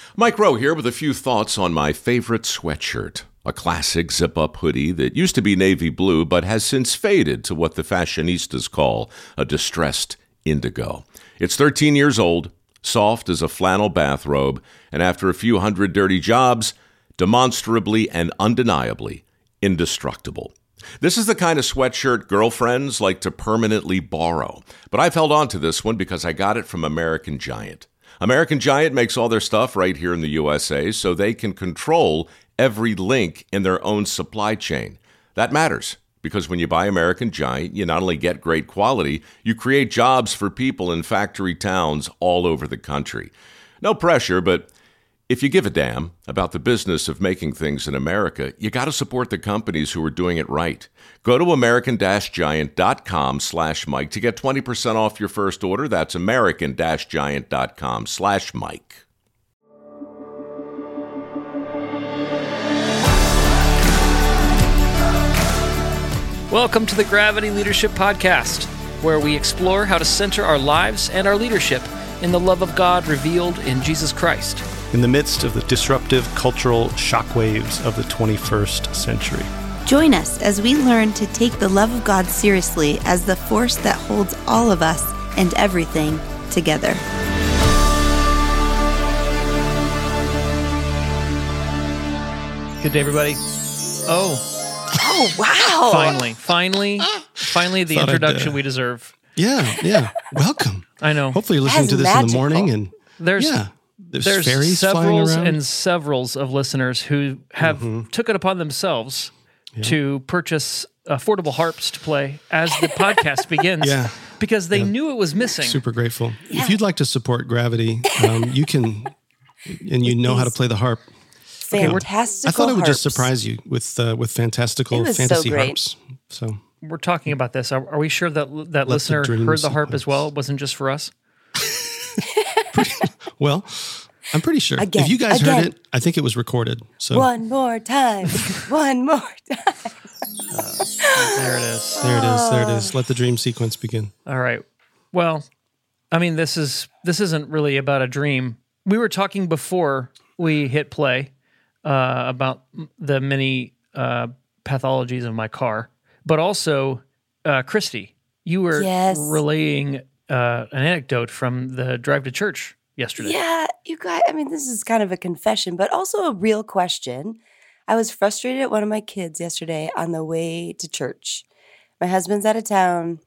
Mike Rowe here with a few thoughts on my favorite sweatshirt. A classic zip-up hoodie that used to be navy blue but has since faded to what the fashionistas call a distressed indigo. It's 13 years old, soft as a flannel bathrobe, and after a few hundred dirty jobs, demonstrably and undeniably indestructible. This is the kind of sweatshirt girlfriends like to permanently borrow, but I've held on to this one because I got it from American Giant. American Giant makes all their stuff right here in the USA so they can control every link in their own supply chain. That matters because when you buy American Giant, you not only get great quality, you create jobs for people in factory towns all over the country. No pressure, but if you give a damn about the business of making things in America, you got to support the companies who are doing it right. Go to american-giant.com/Mike to get 20% off your first order. That's american-giant.com/Mike. Welcome to the Gravity Leadership Podcast, where we explore how to center our lives and our leadership in the love of God revealed in Jesus Christ. In the midst of the disruptive cultural shockwaves of the 21st century. Join us as we learn to take the love of God seriously as the force that holds all of us and everything together. Good day, everybody. Oh, wow. Finally, the introduction we deserve. Yeah. Welcome. I know. Hopefully you're listening to this in the morning and there's fairies flying around. And severals of listeners who have took it upon themselves to purchase affordable harps to play as the podcast begins because they knew it was missing. Super grateful. Yeah. If you'd like to support Gravity, you can, and you know how to play the harp. Fantastical. I thought it would just harps. surprise you with fantastical fantasy harps. So we're talking about this. Are we sure that listener heard the harp as well? It wasn't just for us? Well, I'm pretty sure. If you guys heard it, I think it was recorded. So one more time. One more time. There it is. There it is. Let the dream sequence begin. All right. Well, I mean, this isn't really about a dream. We were talking before we hit play about the many pathologies of my car, but also, Christy, you were relaying an anecdote from the drive to church yesterday. Yeah, you guys, I mean, this is kind of a confession, but also a real question. I was frustrated at one of my kids yesterday on the way to church. My husband's out of town,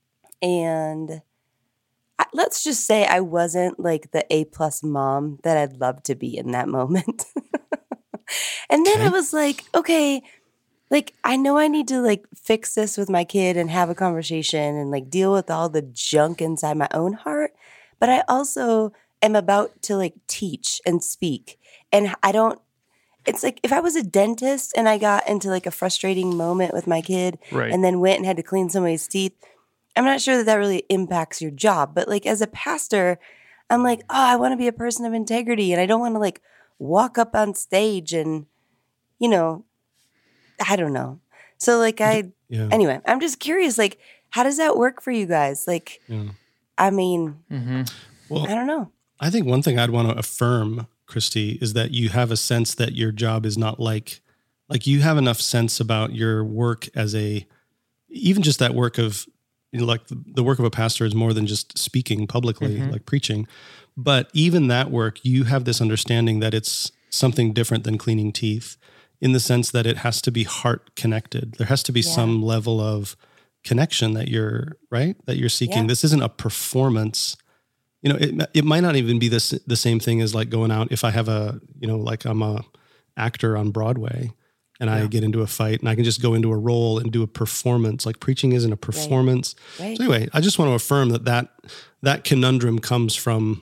and let's just say I wasn't like the A-plus mom that I'd love to be in that moment. And then I was like, okay, like I know I need to like fix this with my kid and have a conversation and like deal with all the junk inside my own heart, but I also am about to like teach and speak. And it's like if I was a dentist and I got into like a frustrating moment with my kid and then went and had to clean somebody's teeth, I'm not sure that really impacts your job. But like as a pastor, I'm like, oh, I want to be a person of integrity and I don't want to like walk up on stage and, you know, I don't know. So like anyway, I'm just curious, like, how does that work for you guys? Like, I mean, well, I don't know. I think one thing I'd want to affirm, Christy, is that you have a sense that your job is not like you have enough sense about your work as even just that work of, you know, like the work of a pastor is more than just speaking publicly, like preaching. But even that work, you have this understanding that it's something different than cleaning teeth in the sense that it has to be heart connected. There has to be some level of connection that you're seeking. This isn't a performance. You know, it might not even be the same thing as like going out. If I have like I'm a actor on Broadway and I get into a fight and I can just go into a role and do a performance. Like preaching isn't a performance. Right. So anyway, I just want to affirm that conundrum comes from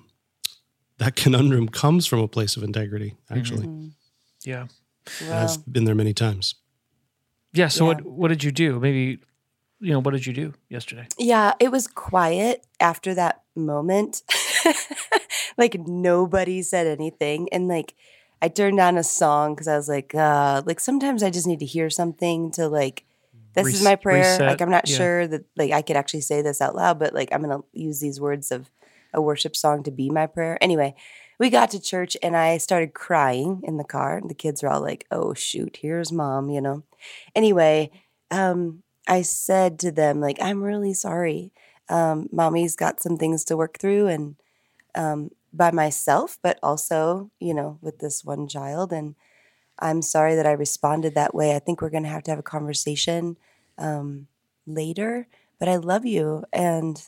a place of integrity, actually. Mm-hmm. Yeah. Wow. I've been there many times. Yeah. So what did you do? Maybe, what did you do yesterday? Yeah, it was quiet after that moment. Like nobody said anything. And like I turned on a song because I was like sometimes I just need to hear something to like, this is my prayer. Reset. Like I'm not sure that like I could actually say this out loud, but like I'm going to use these words of a worship song to be my prayer. Anyway, we got to church and I started crying in the car. The kids were all like, "Oh shoot, here's mom," Anyway, I said to them, like, "I'm really sorry. Mommy's got some things to work through and by myself, but also, with this one child. And I'm sorry that I responded that way. I think we're going to have a conversation later, but I love you. And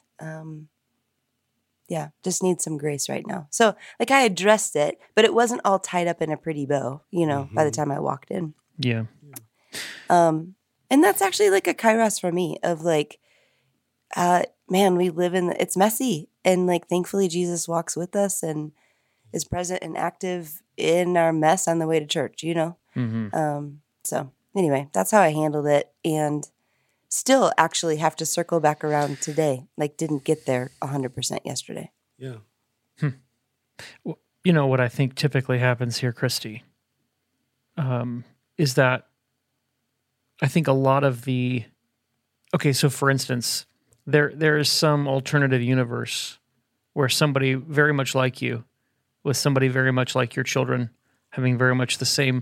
just need some grace right now." So like I addressed it, but it wasn't all tied up in a pretty bow, by the time I walked in. Yeah. And that's actually like a kairos for me of like, man, we live it's messy. And like, thankfully Jesus walks with us and is present and active in our mess on the way to church, So anyway, that's how I handled it. And still actually have to circle back around today. Like didn't get there 100% yesterday. Yeah. Well, what I think typically happens here, Christy, is that I think a lot of so for instance, there is some alternative universe where somebody very much like you, with somebody very much like your children, having very much the same,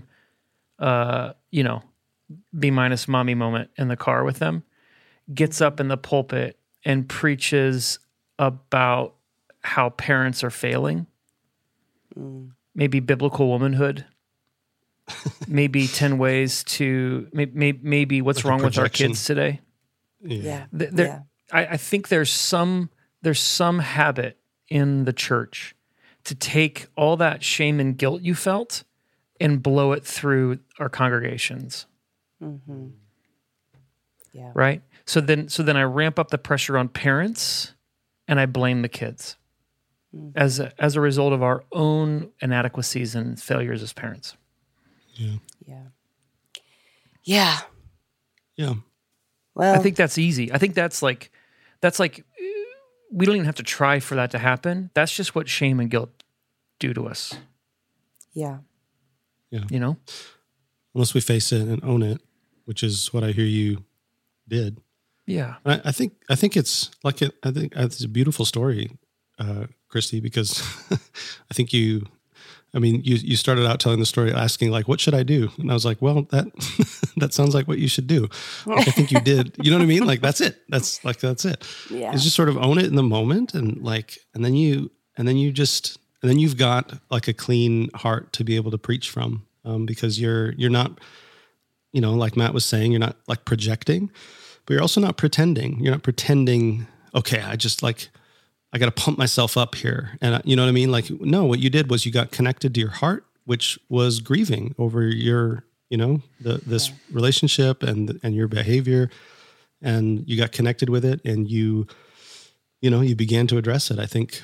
B minus mommy moment in the car with them, gets up in the pulpit and preaches about how parents are failing, maybe biblical womanhood, maybe 10 ways to, maybe what's like wrong with our projection. kids today. Yeah. I think there's some habit in the church to take all that shame and guilt you felt and blow it through our congregations. Mm-hmm. Yeah. Right? So then I ramp up the pressure on parents and I blame the kids as a result of our own inadequacies and failures as parents. Yeah. Yeah. Yeah. Yeah. Well, I think that's easy. I think that's like we don't even have to try for that to happen. That's just what shame and guilt do to us. Yeah. Yeah. Unless we face it and own it, which is what I hear you did. Yeah. And I think it's like I think it's a beautiful story, Christy, because I think you started out telling the story asking like, what should I do? And I was like, well, that sounds like what you should do. Like, I think you did. You know what I mean? Like, that's it. That's it. Yeah. It's just sort of own it in the moment. And like, and then you've got like a clean heart to be able to preach from, because you're not, like Matt was saying, you're not like projecting, but you're also not pretending. You're not pretending, okay, I got to pump myself up here. And you know what I mean? Like, no, what you did was you got connected to your heart, which was grieving over your, this relationship and your behavior, and you got connected with it and you began to address it. I think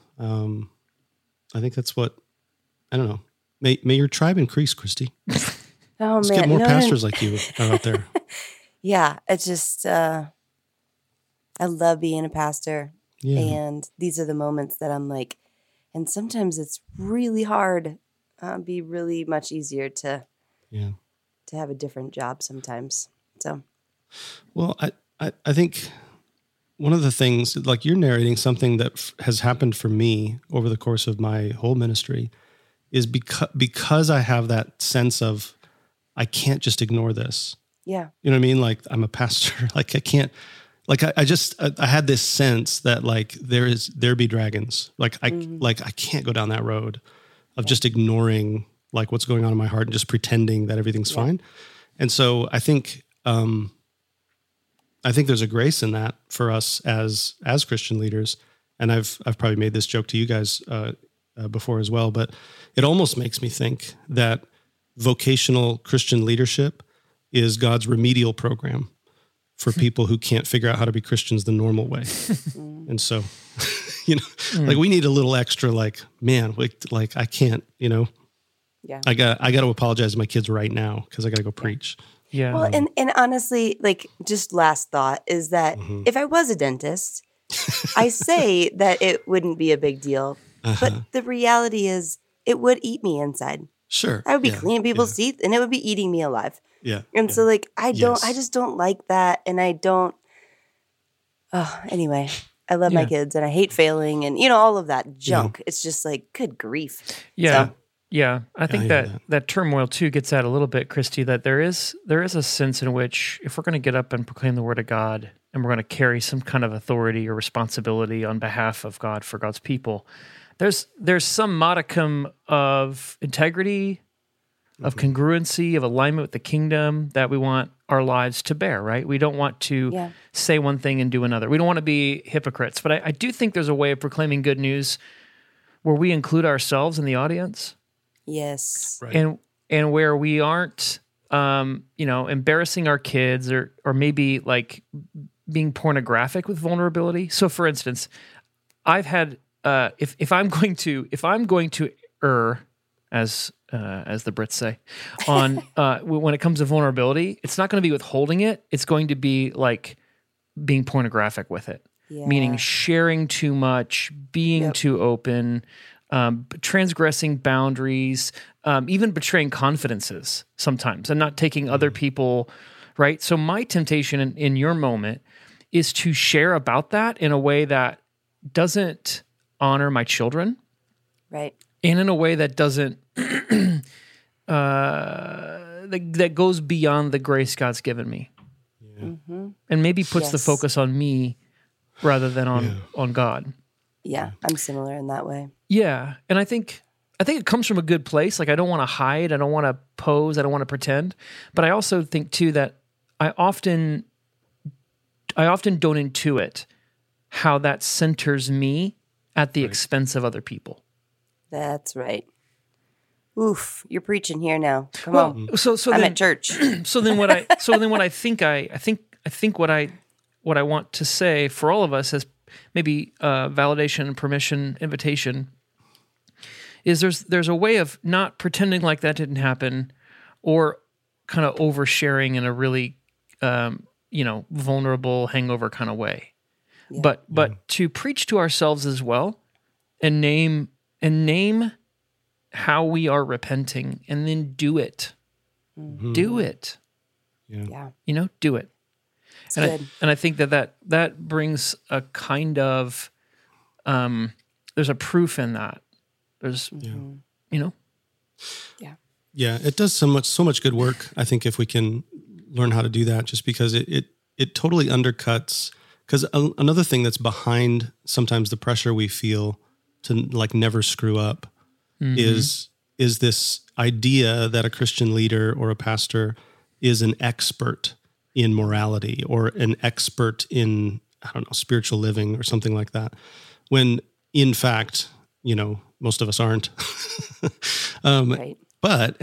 that's what, I don't know. May your tribe increase, Christy. Oh, Let's man. get more pastors like you out there. Yeah. It's just, I love being a pastor. Yeah. And these are the moments that I'm like, and sometimes it's really hard. Be really much easier to have a different job sometimes. So, well, I think one of the things, like you're narrating something that has happened for me over the course of my whole ministry, is because I have that sense of I can't just ignore this. yeah. You know what I mean? Like I'm a pastor. Like I can't. Like I had this sense that like there be dragons. Like I can't go down that road of just ignoring like what's going on in my heart and just pretending that everything's fine. And so I think there's a grace in that for us as Christian leaders. And I've probably made this joke to you guys before as well, but it almost makes me think that vocational Christian leadership is God's remedial program for people who can't figure out how to be Christians the normal way. And so, like we need a little extra, like, man, like I can't, Yeah. I got to apologize to my kids right now because I got to go preach. Yeah. Well, and honestly, like just last thought is that if I was a dentist, I say that it wouldn't be a big deal, but the reality is it would eat me inside. Sure. I would be cleaning people's teeth and it would be eating me alive. Yeah. And so like, I Yes. just don't like that. And I don't, anyway, I love my Yeah. kids and I hate failing and, all of that junk. It's just like, good grief. Yeah. So, Yeah. I think hear that, that. turmoil too gets at a little bit, Christy, that there is a sense in which if we're going to get up and proclaim the word of God and we're going to carry some kind of authority or responsibility on behalf of God for God's people, there's some modicum of integrity, of congruency, of alignment with the kingdom that we want our lives to bear, right? We don't want to Yeah. say one thing and do another. We don't want to be hypocrites. But I do think there's a way of proclaiming good news where we include ourselves in the audience. yes. Right. And where we aren't embarrassing our kids or maybe like being pornographic with vulnerability. So for instance, I've had if I'm going to err, as the Brits say, on when it comes to vulnerability, it's not going to be withholding it. It's going to be like being pornographic with it. Yeah. Meaning sharing too much, being Yep. too open, transgressing boundaries, even betraying confidences sometimes, and not taking other people, right? So my temptation in your moment is to share about that in a way that doesn't honor my children, Right. and in a way that doesn't that goes beyond the grace God's given me, and maybe puts the Yes. focus on me rather than on God. Yeah. I'm similar in that way. Yeah, and I think it comes from a good place. Like I don't want to hide, I don't want to pose, I don't want to pretend. But I also think too that I often don't intuit how that centers me at the expense of other people. That's right. Oof. You're preaching here now. Come on. So I'm then, at church. so then what I think what I want to say for all of us as maybe validation, permission, invitation is there's a way of not pretending like that didn't happen, or kind of oversharing in a really vulnerable hangover kind of way. Yeah. But to preach to ourselves as well, and name how we are repenting, and then do it. Do it. Yeah. Do it. It's And good. I think that brings a kind of there's a proof in that. There's Yeah. Yeah, it does so much good work. I think if we can learn how to do that, just because it totally undercuts. Because another thing that's behind sometimes the pressure we feel to like never screw up is this idea that a Christian leader or a pastor is an expert in morality or an expert in, I don't know, spiritual living or something like that. When in fact, most of us aren't. Right. But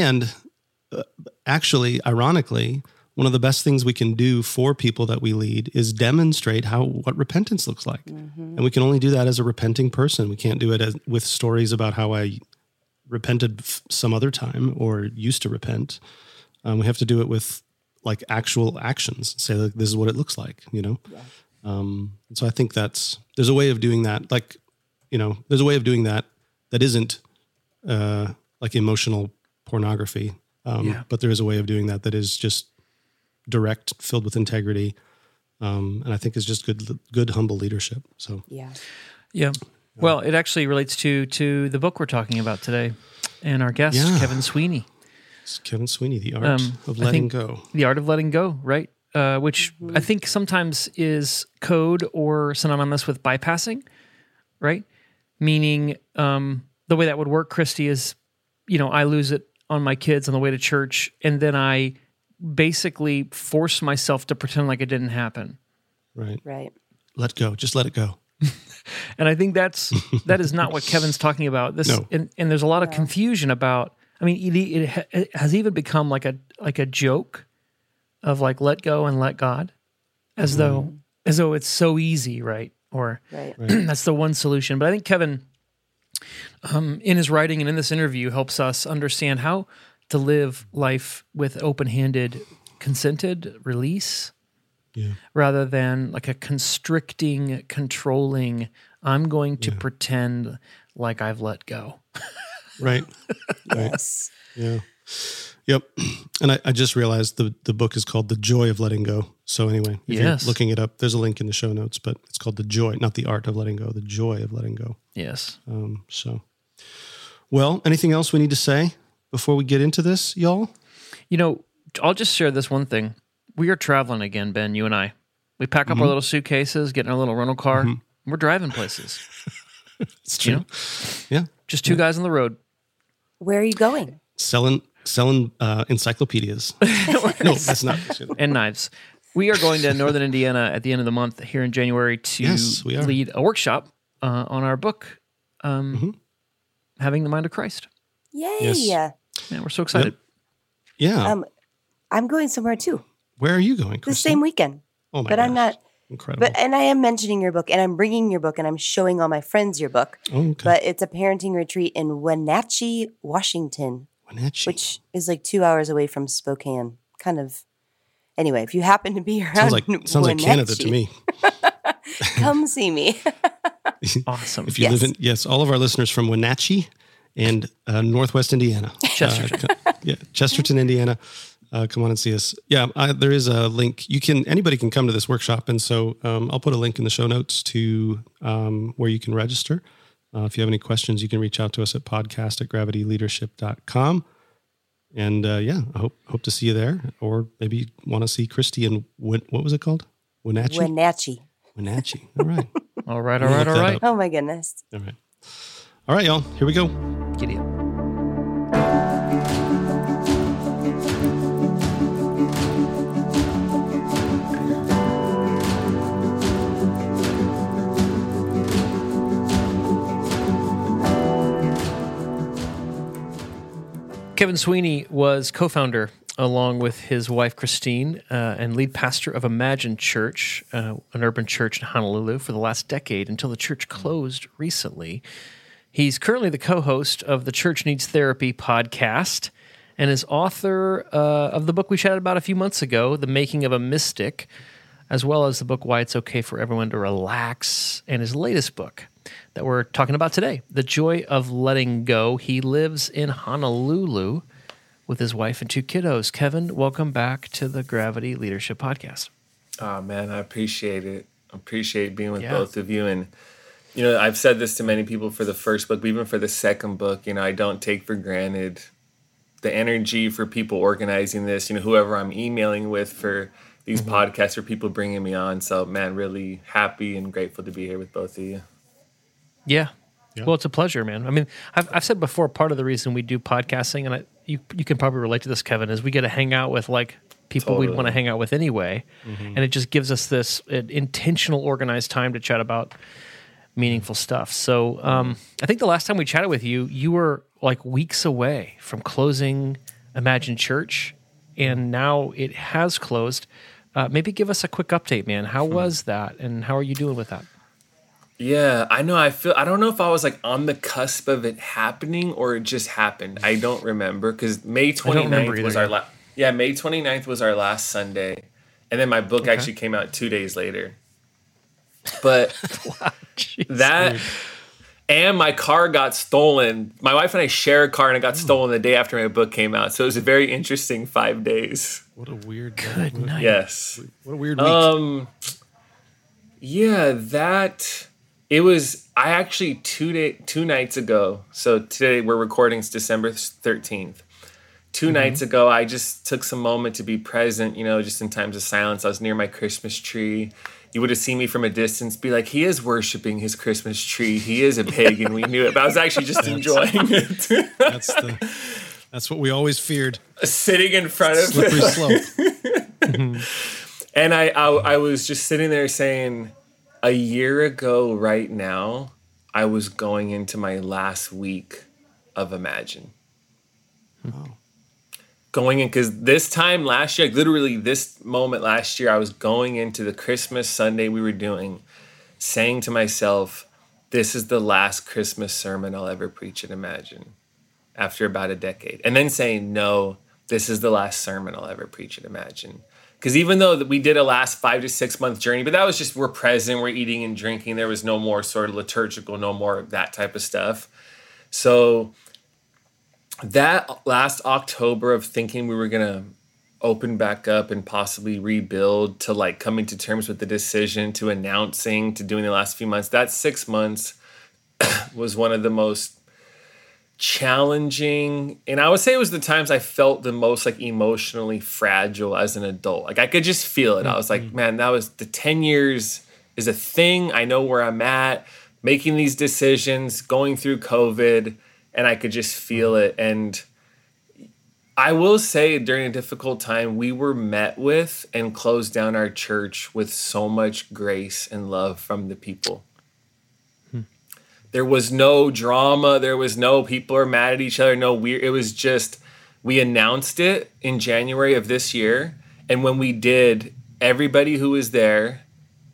actually, ironically, one of the best things we can do for people that we lead is demonstrate what repentance looks like. And we can only do that as a repenting person. We can't do it with stories about how I repented some other time or used to repent. We have to do it with like actual actions. Say like, this is what it looks like, Yeah. And so I think there's a way of doing that. Like, there's a way of doing that isn't like emotional pornography. But there is a way of doing that is just direct, filled with integrity. And I think is just good, humble leadership. So Yeah. Yeah. Well, it actually relates to the book we're talking about today, and our guest, Yeah. Kevin Sweeney, it's Kevin Sweeney, The Art of Letting Go. The Art of Letting Go, right? Which I think sometimes is code or synonymous with bypassing, right? Meaning the way that would work, Christy, is, I lose it on my kids on the way to church, and then I basically force myself to pretend like it didn't happen. Right. Right. Let go. Just let it go. And I think that is not what Kevin's talking about. This No. and there's a lot of confusion about. I mean, it has even become like a joke of like let go and let God, as though it's so easy, right? Or Right. that's the one solution. But I think Kevin, in his writing and in this interview, helps us understand how to live life with open-handed, consented release. Yeah. Rather than like a constricting, controlling, I'm going to pretend like I've let go. Right. Yes. Yeah. Yep. And I just realized the book is called The Joy of Letting Go. So anyway, if Yes. you're looking it up, there's a link in the show notes, but it's called The Joy, not The Art of Letting Go, The Joy of Letting Go. Yes. Well, anything else we need to say before we get into this, y'all? You know, I'll just share this one thing. We are traveling again, Ben, you and I. We pack up our little suitcases, get in our little rental car. And we're driving places. It's true. You know? Yeah. Just two guys on the road. Where are you going? Selling encyclopedias. No, that's not. And knives. We are going to Northern Indiana at the end of the month here in January to Yes, we are. lead a workshop on our book, Having the Mind of Christ. Yay. Yes. Yeah, we're so excited. Yeah. I'm going somewhere too. Where are you going, The Christy? same weekend. Oh my But I'm gosh. not. Incredible. And I am mentioning your book, and I'm bringing your book, and I'm showing all my friends your book. Oh, okay. But it's a parenting retreat in Wenatchee, Washington, Wenatchee. which is like 2 hours away from Spokane. Kind of. Anyway, if you happen to be around sounds like Canada to Wenatchee, me. come see me. Awesome. If you live in, all of our listeners from Wenatchee and Northwest Indiana. Chesterton. Chesterton, Indiana. Come on and see us. Yeah, there is a link. Anybody can come to this workshop. And so I'll put a link in the show notes to where you can register. If you have any questions, you can reach out to us at podcast@gravityleadership.com. And I hope to see you there, or maybe want to see Christy in what was it called? Wenatchee? Wenatchee. Wenatchee. All right. All right. We'll look that up. Oh my goodness. All right. All right, y'all. Here we go. Giddy up. Kevin Sweeney was co-founder, along with his wife Christine, and lead pastor of Imagine Church, an urban church in Honolulu, for the last decade until the church closed recently. He's currently the co-host of the Church Needs Therapy podcast and is author of the book we chatted about a few months ago, The Making of a Mystic, as well as the book Why It's Okay for Everyone to Relax, and his latest book that we're talking about today, The Joy of Letting Go. He lives in Honolulu with his wife and two kiddos. Kevin, welcome back to the Gravity Leadership Podcast. Oh, man, I appreciate it. I appreciate being with both of you. And, I've said this to many people for the first book, but even for the second book, I don't take for granted the energy for people organizing this, whoever I'm emailing with for these podcasts, or people bringing me on. So, man, really happy and grateful to be here with both of you. Yeah. Well, it's a pleasure, man. I mean, I've said before, part of the reason we do podcasting, and you can probably relate to this, Kevin, is we get to hang out with people we'd want to hang out with anyway, and it just gives us this intentional, organized time to chat about meaningful stuff. So I think the last time we chatted with you, you were weeks away from closing Imagine Church, and now it has closed. Maybe give us a quick update, man. How was that, and how are you doing with that? Yeah, I know. I don't know if I was on the cusp of it happening or it just happened. I don't remember, because May 29th was May 29th was our last Sunday. And then my book actually came out 2 days later. But and my car got stolen. My wife and I share a car, and it got stolen the day after my book came out. So it was a very interesting 5 days. What a weird Good night. Yes. What a weird week. It was, I actually 2 nights ago, so today we're recording, it's December 13th. 2 nights ago, I just took some moment to be present, just in times of silence. I was near my Christmas tree. You would have seen me from a distance be like, he is worshiping his Christmas tree. He is a pagan. We knew it, but I was actually just enjoying it. That's what we always feared. Sitting in front of Slippery slope. And I was just sitting there saying, a year ago right now, I was going into my last week of Imagine. Wow. Going in, because this time last year, literally this moment last year, I was going into the Christmas Sunday we were doing, saying to myself, this is the last Christmas sermon I'll ever preach at Imagine, after about a decade. And then saying, no, this is the last sermon I'll ever preach at Imagine. Because even though we did a last 5 to 6 month journey, but that was just, we're present, we're eating and drinking. There was no more sort of liturgical, no more of that type of stuff. So that last October of thinking we were going to open back up and possibly rebuild to like coming to terms with the decision to announcing to doing the last few months, that 6 months was one of the most challenging, and I would say it was the times I felt the most like emotionally fragile as an adult. Like I could just feel it. I was like, man, that was the 10 years is a thing. I know where I'm at, making these decisions, going through COVID, and I could just feel it. And I will say during a difficult time, we were met with and closed down our church with so much grace and love from the people. There was no drama. There was no people are mad at each other. No weird. It was just, we announced it in January of this year. And when we did, everybody who was there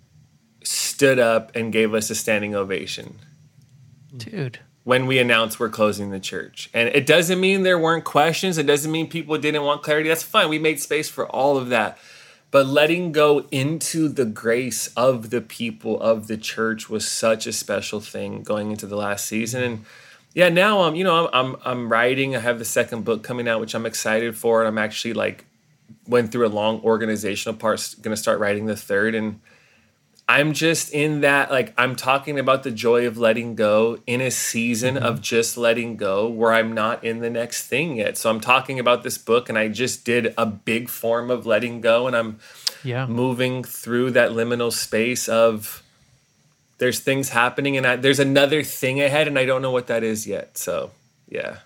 stood up and gave us a standing ovation. Dude. When we announced we're closing the church. And it doesn't mean there weren't questions. It doesn't mean people didn't want clarity. That's fine. We made space for all of that. But letting go into the grace of the people of the church was such a special thing going into the last season. And yeah, now I'm writing. I have the second book coming out, which I'm excited for. And I'm actually like went through a long organizational part, going to start writing the third. And I'm just in that, like, I'm talking about the joy of letting go in a season of just letting go where I'm not in the next thing yet. So I'm talking about this book, and I just did a big form of letting go, and I'm moving through that liminal space of there's things happening, and there's another thing ahead, and I don't know what that is yet. So, yeah.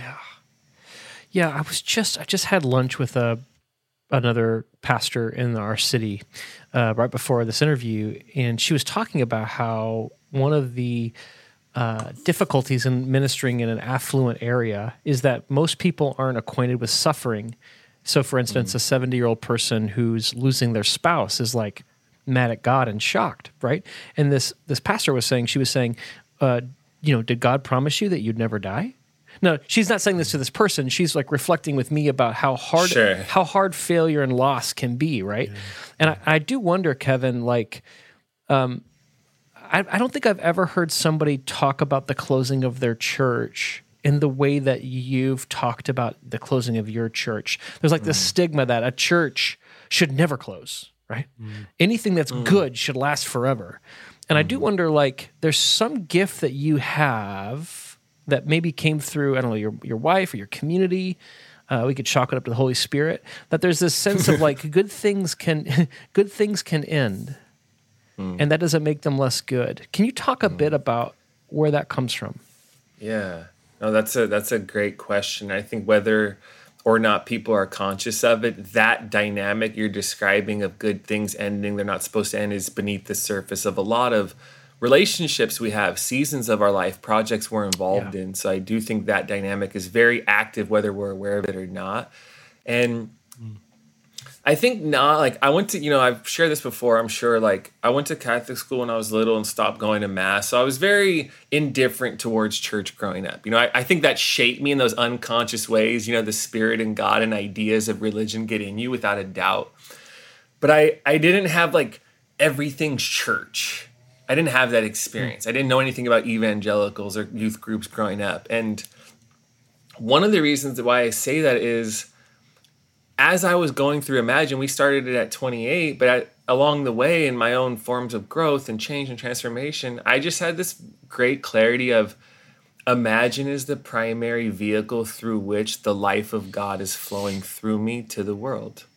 Yeah, I just had lunch with another pastor in our city right before this interview, and she was talking about how one of the difficulties in ministering in an affluent area is that most people aren't acquainted with suffering. So, for instance, a 70-year-old person who's losing their spouse is like mad at God and shocked, right? And this pastor was saying, did God promise you that you'd never die? No, she's not saying this to this person. She's like reflecting with me about how hard failure and loss can be, right? Yeah. And I do wonder, Kevin, like, I don't think I've ever heard somebody talk about the closing of their church in the way that you've talked about the closing of your church. There's like this stigma that a church should never close, right? Anything that's good should last forever. And I do wonder, like, there's some gift that you have that maybe came through, I don't know, your wife or your community. We could chalk it up to the Holy Spirit. That there's this sense of like good things can end, and that doesn't make them less good. Can you talk a bit about where that comes from? Yeah, no, that's a great question. I think whether or not people are conscious of it, that dynamic you're describing of good things ending, they're not supposed to end, is beneath the surface of a lot of relationships we have, seasons of our life, projects we're involved in. So I do think that dynamic is very active, whether we're aware of it or not. And I think not, like, I went to, I've shared this before, I'm sure, like, I went to Catholic school when I was little and stopped going to mass. So I was very indifferent towards church growing up. I think that shaped me in those unconscious ways, the spirit and God and ideas of religion get in you without a doubt. But I didn't have like everything's church. I didn't have that experience. I didn't know anything about evangelicals or youth groups growing up. And one of the reasons why I say that is, as I was going through Imagine, we started it at 28, but along the way in my own forms of growth and change and transformation, I just had this great clarity of Imagine is the primary vehicle through which the life of God is flowing through me to the world.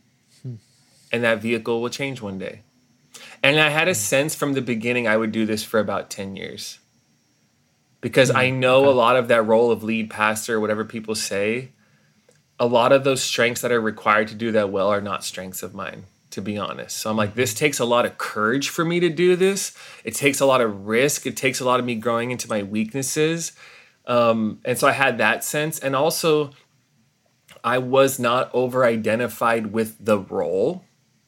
And that vehicle will change one day. And I had a sense from the beginning I would do this for about 10 years. Because I know a lot of that role of lead pastor, whatever people say, a lot of those strengths that are required to do that well are not strengths of mine, to be honest. So I'm like, this takes a lot of courage for me to do this. It takes a lot of risk. It takes a lot of me growing into my weaknesses. And so I had that sense. And also, I was not over-identified with the role,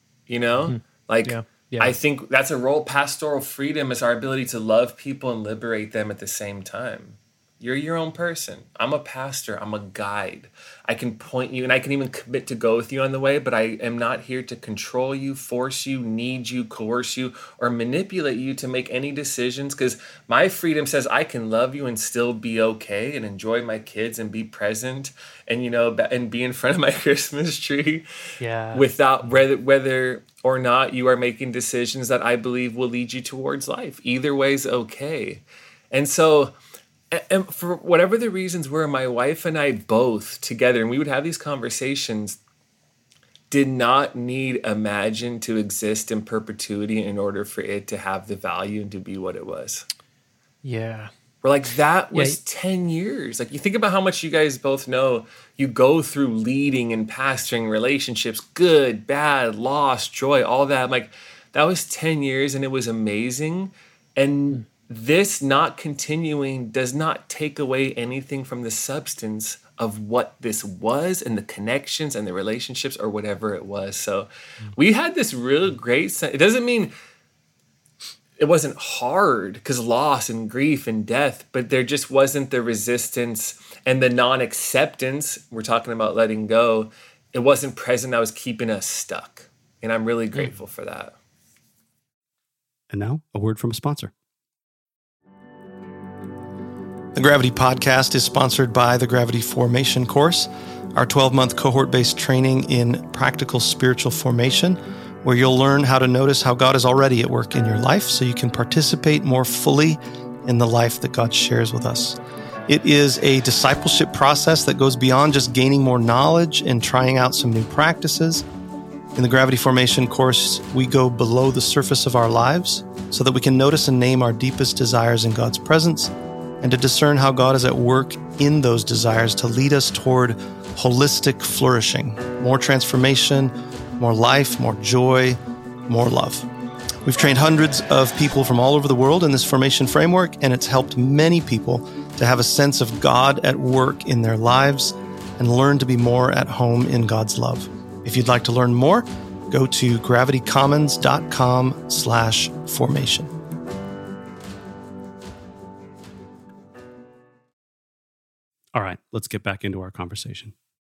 I think that's a role. Pastoral freedom is our ability to love people and liberate them at the same time. You're your own person. I'm a pastor. I'm a guide. I can point you and I can even commit to go with you on the way, but I am not here to control you, force you, need you, coerce you, or manipulate you to make any decisions, because my freedom says I can love you and still be okay and enjoy my kids and be present and, and be in front of my Christmas tree. Yeah. Without whether or not you are making decisions that I believe will lead you towards life. Either way's okay. And so, and for whatever the reasons were, my wife and I both together, and we would have these conversations, did not need Imagine to exist in perpetuity in order for it to have the value and to be what it was. Yeah. We're like, that was 10 years. Like, you think about how much you guys both know you go through leading and pastoring relationships, good, bad, loss, joy, all that. I'm like, that was 10 years and it was amazing. And this not continuing does not take away anything from the substance of what this was and the connections and the relationships or whatever it was. So we had this real great sense. It doesn't mean it wasn't hard, because loss and grief and death, but there just wasn't the resistance and the non-acceptance. We're talking about letting go. It wasn't present. That was keeping us stuck. And I'm really grateful for that. And now, a word from a sponsor. The Gravity Podcast is sponsored by the Gravity Formation course, our 12-month cohort-based training in practical spiritual formation, where you'll learn how to notice how God is already at work in your life so you can participate more fully in the life that God shares with us. It is a discipleship process that goes beyond just gaining more knowledge and trying out some new practices. In the Gravity Formation course, we go below the surface of our lives so that we can notice and name our deepest desires in God's presence, and to discern how God is at work in those desires to lead us toward holistic flourishing, more transformation, more life, more joy, more love. We've trained hundreds of people from all over the world in this formation framework, and it's helped many people to have a sense of God at work in their lives and learn to be more at home in God's love. If you'd like to learn more, go to gravitycommons.com/formation. All right, let's get back into our conversation.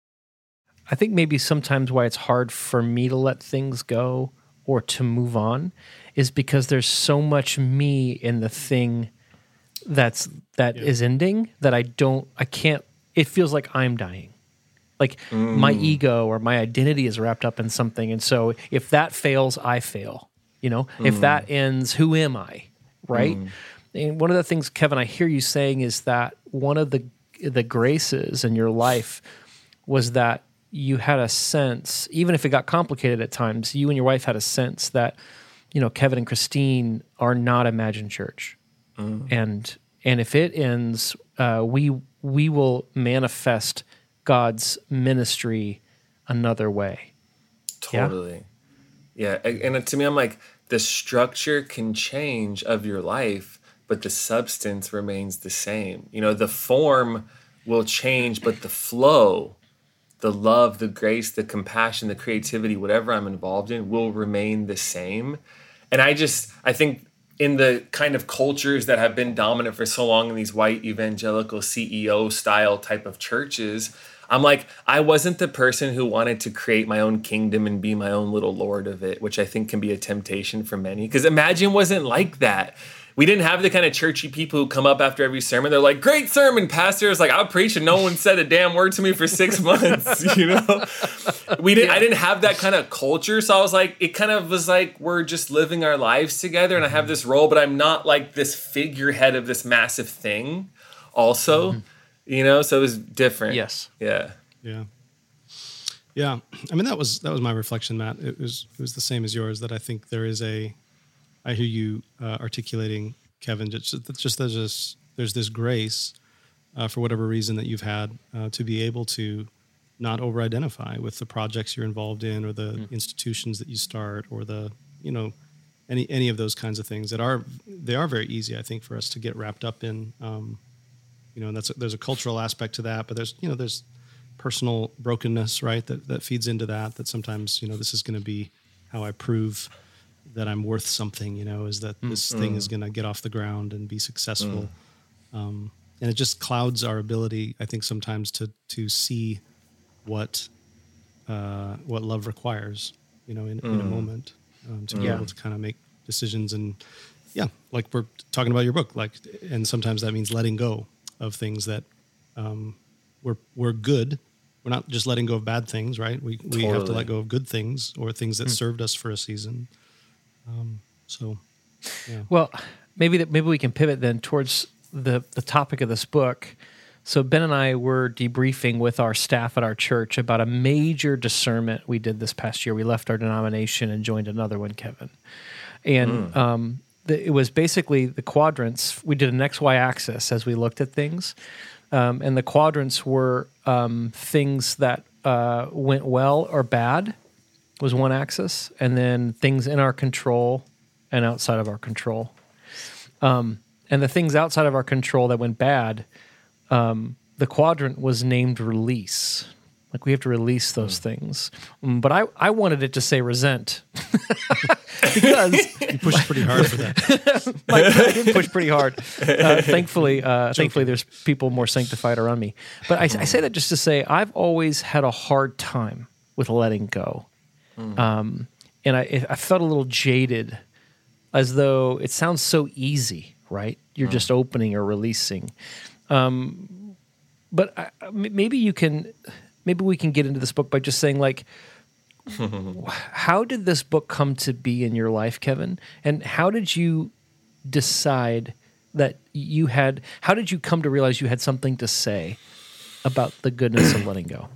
I think maybe sometimes why it's hard for me to let things go or to move on is because there's so much me in the thing that is ending that I can't, it feels like I'm dying. Like my ego or my identity is wrapped up in something. And so if that fails, I fail. If that ends, who am I? Right? And one of the things, Kevin, I hear you saying is that one of the graces in your life was that you had a sense, even if it got complicated at times, you and your wife had a sense that, Kevin and Christine are not Imagine Church. And if it ends, we will manifest God's ministry another way. Totally. Yeah. And to me, I'm like, the structure can change of your life, but the substance remains the same. The form will change, but the flow, the love, the grace, the compassion, the creativity, whatever I'm involved in will remain the same. And I think in the kind of cultures that have been dominant for so long in these white evangelical CEO style type of churches, I'm like, I wasn't the person who wanted to create my own kingdom and be my own little lord of it, which I think can be a temptation for many. Because Imagine wasn't like that. We didn't have the kind of churchy people who come up after every sermon. They're like, great sermon, pastor. It's like, I'll preach and no one said a damn word to me for 6 months, I didn't have that kind of culture. So I was like, it kind of was like, we're just living our lives together and I have this role, but I'm not like this figurehead of this massive thing also, so it was different. Yes. Yeah. Yeah. Yeah. I mean, that was my reflection, Matt. It was the same as yours, that I think there is I hear you articulating, Kevin, just there's this grace for whatever reason that you've had to be able to not over-identify with the projects you're involved in or the institutions that you start or the, any of those kinds of things they are very easy, I think, for us to get wrapped up in, and there's a cultural aspect to that, but there's personal brokenness, right? That feeds into that sometimes, this is going to be how I prove that I'm worth something, is that this thing is going to get off the ground and be successful. and it just clouds our ability, I think, sometimes to see what love requires, in a moment, to be able to kind of make decisions. And like we're talking about your book, and sometimes that means letting go of things that we're good. We're not just letting go of bad things, right? We have to let go of good things or things that served us for a season. Well, maybe we can pivot then towards the topic of this book. So Ben and I were debriefing with our staff at our church about a major discernment we did this past year. We left our denomination and joined another one, Kevin. And it was basically the quadrants. We did an XY axis as we looked at things. And the quadrants were things that went well or bad was one axis, and then things in our control and outside of our control. And the things outside of our control that went bad, the quadrant was named release. Like we have to release those things. But I wanted it to say resent. Because you pushed pretty hard for that. I did push pretty hard. Thankfully, there's people more sanctified around me. But I say that just to say I've always had a hard time with letting go. And I felt a little jaded, as though it sounds so easy, right? You're just opening or releasing. But maybe we can get into this book by just saying, like, how did this book come to be in your life, Kevin? And how did you decide that how did you come to realize you had something to say about the goodness of letting go?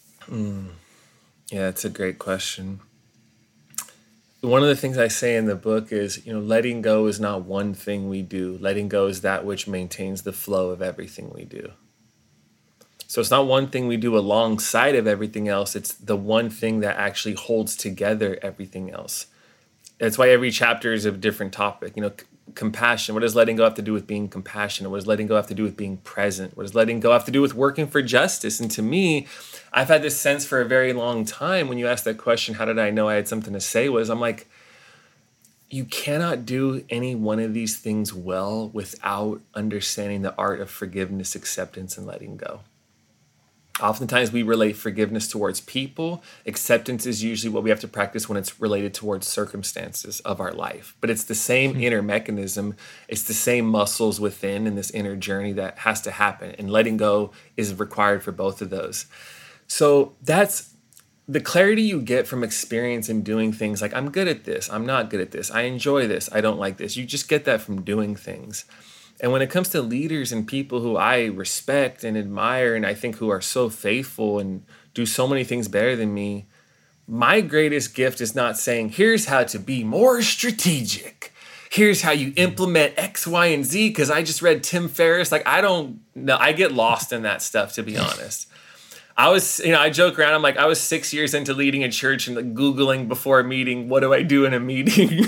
Yeah, that's a great question. One of the things I say in the book is, letting go is not one thing we do. Letting go is that which maintains the flow of everything we do. So it's not one thing we do alongside of everything else. It's the one thing that actually holds together everything else. That's why every chapter is a different topic. Compassion. What does letting go have to do with being compassionate? What does letting go have to do with being present? What does letting go have to do with working for justice? And to me, I've had this sense for a very long time when you asked that question, how did I know I had something to say, I'm like, you cannot do any one of these things well without understanding the art of forgiveness, acceptance, and letting go. Oftentimes we relate forgiveness towards people. Acceptance is usually what we have to practice when it's related towards circumstances of our life. But it's the same inner mechanism. It's the same muscles within in this inner journey that has to happen. And letting go is required for both of those. So that's the clarity you get from experience and doing things like, I'm good at this, I'm not good at this, I enjoy this, I don't like this. You just get that from doing things. And when it comes to leaders and people who I respect and admire, and I think who are so faithful and do so many things better than me, my greatest gift is not saying, here's how to be more strategic. Here's how you implement X, Y, and Z, because I just read Tim Ferriss. I don't know. I get lost in that stuff, to be honest. I joke around. I'm like, I was 6 years into leading a church and Googling before a meeting, what do I do in a meeting?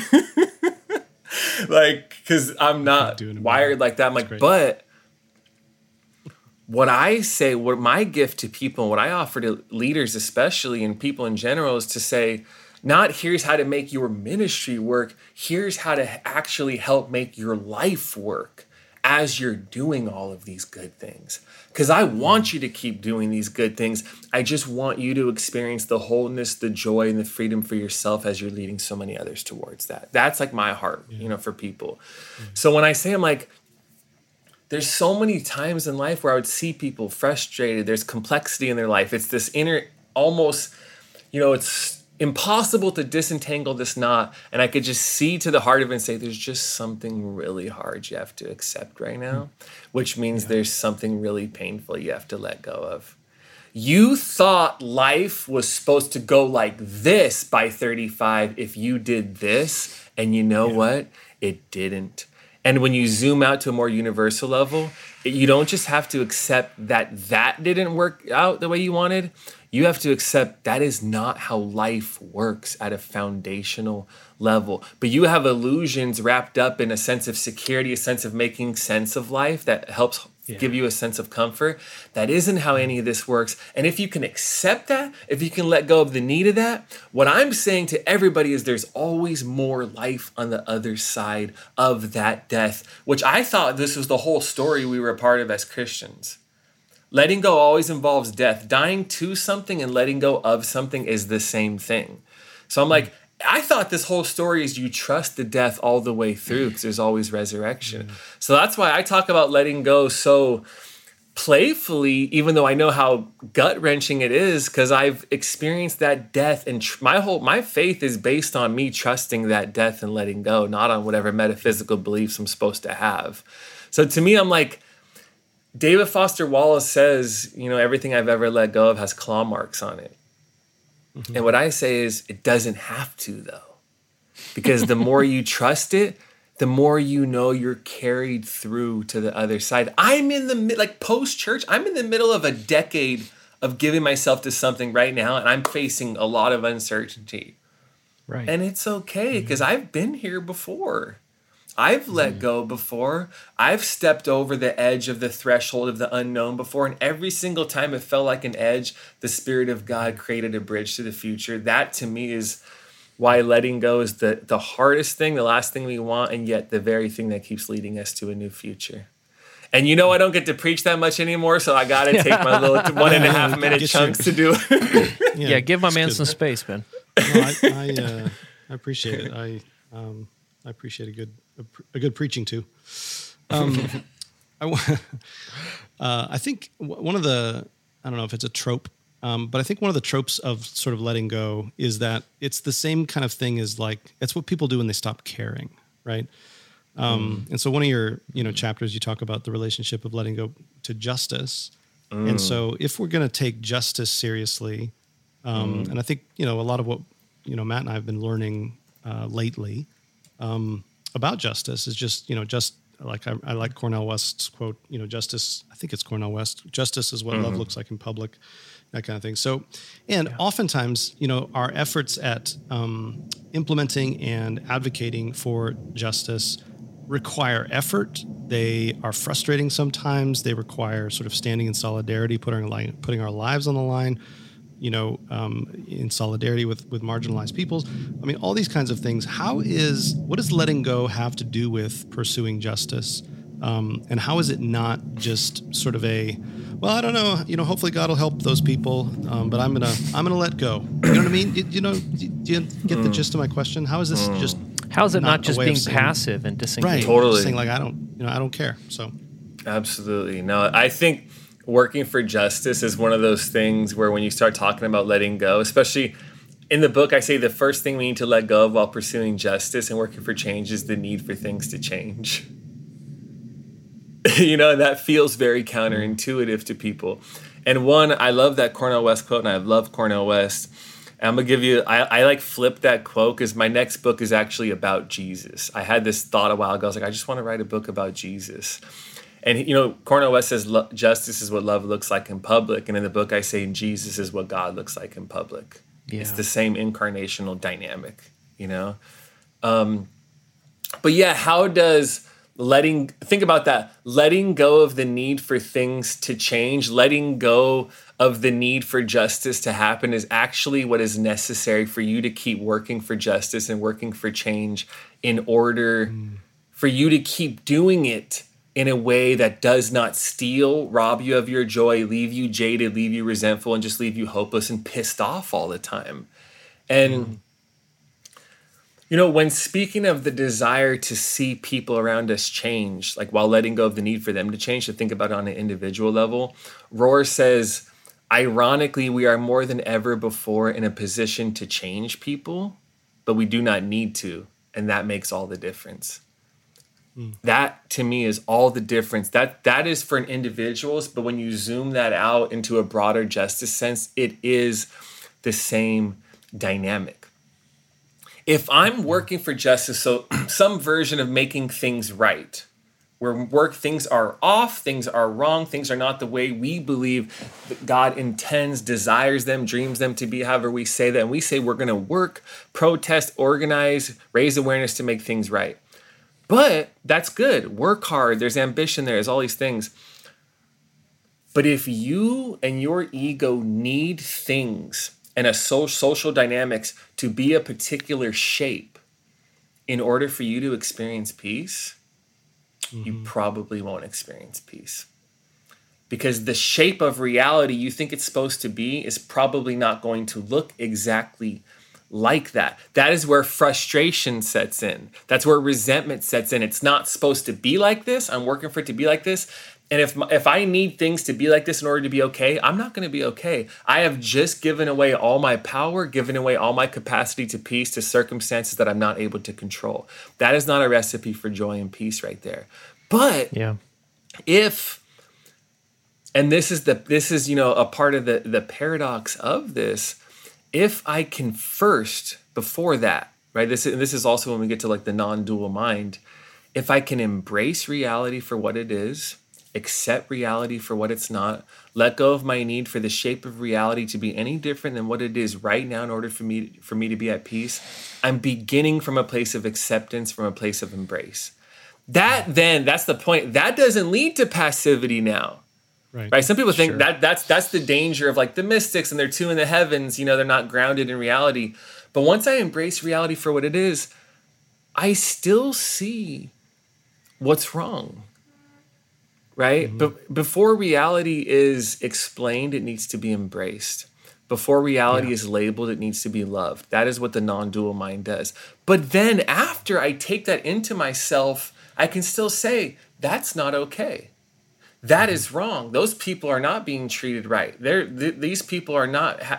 Because I'm not wired like that. I'm like, but what I say, what my gift to people, and what I offer to leaders especially, and people in general, is to say, not here's how to make your ministry work, here's how to actually help make your life work as you're doing all of these good things. Because I want you to keep doing these good things. I just want you to experience the wholeness, the joy, and the freedom for yourself as you're leading so many others towards that. That's like my heart, for people. So when I say, I'm like, there's so many times in life where I would see people frustrated. There's complexity in their life. It's this inner, almost, it's impossible to disentangle this knot. And I could just see to the heart of it and say, there's just something really hard you have to accept right now, which means there's something really painful you have to let go of. You thought life was supposed to go like this by 35 if you did this. And you know what? It didn't. And when you zoom out to a more universal level, you don't just have to accept that didn't work out the way you wanted. You have to accept that is not how life works at a foundational level. But you have illusions wrapped up in a sense of security, a sense of making sense of life that helps give you a sense of comfort. That isn't how any of this works. And if you can accept that, if you can let go of the need of that, what I'm saying to everybody is there's always more life on the other side of that death, which I thought this was the whole story we were a part of as Christians. Letting go always involves death. Dying to something and letting go of something is the same thing. So I'm like, I thought this whole story is you trust the death all the way through because there's always resurrection. So that's why I talk about letting go so playfully, even though I know how gut-wrenching it is, because I've experienced that death, and my faith is based on me trusting that death and letting go, not on whatever metaphysical beliefs I'm supposed to have. So to me, I'm like, David Foster Wallace says, everything I've ever let go of has claw marks on it. Mm-hmm. And what I say is it doesn't have to, though, because the more you trust it, the more you're carried through to the other side. I'm in the post-church, I'm in the middle of a decade of giving myself to something right now, and I'm facing a lot of uncertainty. Right. And it's okay, because I've been here before. I've let go before. I've stepped over the edge of the threshold of the unknown before. And every single time it felt like an edge, the Spirit of God created a bridge to the future. That to me is why letting go is the hardest thing, the last thing we want, and yet the very thing that keeps leading us to a new future. And I don't get to preach that much anymore, so I got to take my little 1.5 minute chunks to do it. Yeah, give my man some space, man. No, I appreciate it. I appreciate a good preaching too. I think one of the, I don't know if it's a trope, but I think one of the tropes of sort of letting go is that it's the same kind of thing as it's what people do when they stop caring, right? And so one of your, chapters, you talk about the relationship of letting go to justice. And so if we're going to take justice seriously, and I think, a lot of what, Matt and I have been learning lately, about justice is just like I like Cornel West's quote, justice, I think it's Cornel West, justice is what love looks like in public, that kind of thing. So, and oftentimes, our efforts at implementing and advocating for justice require effort. They are frustrating sometimes. They require sort of standing in solidarity, putting our lives on the line, in solidarity with marginalized peoples. I mean, all these kinds of things. What does letting go have to do with pursuing justice? And how is it not just sort of well, I don't know, hopefully God will help those people, but I'm gonna let go. You know what I mean? Do you get the gist of my question? How is this just? How is it not just being passive and disengaged? Right, totally. Saying I don't care. So, absolutely. No, I think working for justice is one of those things where when you start talking about letting go, especially in the book, I say the first thing we need to let go of while pursuing justice and working for change is the need for things to change. And that feels very counterintuitive to people. And one, I love that Cornel West quote, and I love Cornel West. I'm going to give you, I flip that quote because my next book is actually about Jesus. I had this thought a while ago. I was like, I just want to write a book about Jesus. And, Cornel West says justice is what love looks like in public. And in the book, I say Jesus is what God looks like in public. Yeah. It's the same incarnational dynamic, But yeah, how does think about that, letting go of the need for things to change, letting go of the need for justice to happen is actually what is necessary for you to keep working for justice and working for change in order for you to keep doing it in a way that does not steal, rob you of your joy, leave you jaded, leave you resentful, and just leave you hopeless and pissed off all the time. And, when speaking of the desire to see people around us change, like while letting go of the need for them to change, to think about it on an individual level, Rohr says, ironically, we are more than ever before in a position to change people, but we do not need to, and that makes all the difference. That to me is all the difference. That is for an individuals, but when you zoom that out into a broader justice sense, it is the same dynamic. If I'm working for justice, so some version of making things right, where things are off, things are wrong, things are not the way we believe that God intends, desires them, dreams them to be, however we say that, and we say we're going to work, protest, organize, raise awareness to make things right. But that's good. Work hard. There's ambition there. There's all these things. But if you and your ego need things and a social dynamics to be a particular shape in order for you to experience peace, you probably won't experience peace. Because the shape of reality you think it's supposed to be is probably not going to look exactly like that. That is where frustration sets in. That's where resentment sets in. It's not supposed to be like this. I'm working for it to be like this. And if I need things to be like this in order to be okay, I'm not going to be okay. I have just given away all my power, given away all my capacity to peace to circumstances that I'm not able to control. That is not a recipe for joy and peace right there. But if, and this is a part of the paradox of this, if I can first, before that, right? This is also when we get to like the non-dual mind. If I can embrace reality for what it is, accept reality for what it's not, let go of my need for the shape of reality to be any different than what it is right now in order for me to be at peace, I'm beginning from a place of acceptance, from a place of embrace. That's the point. That doesn't lead to passivity now. Right. Some people think that's the danger of like the mystics and they're two in the heavens, they're not grounded in reality. But once I embrace reality for what it is, I still see what's wrong. Right? But before reality is explained, it needs to be embraced. Before reality is labeled, it needs to be loved. That is what the non-dual mind does. But then after I take that into myself, I can still say, that's not okay. That is wrong. Those people are not being treated right. These people are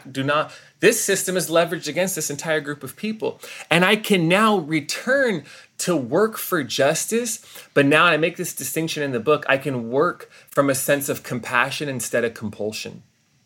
this system is leveraged against this entire group of people. And I can now return to work for justice. But now I make this distinction in the book. I can work from a sense of compassion instead of compulsion.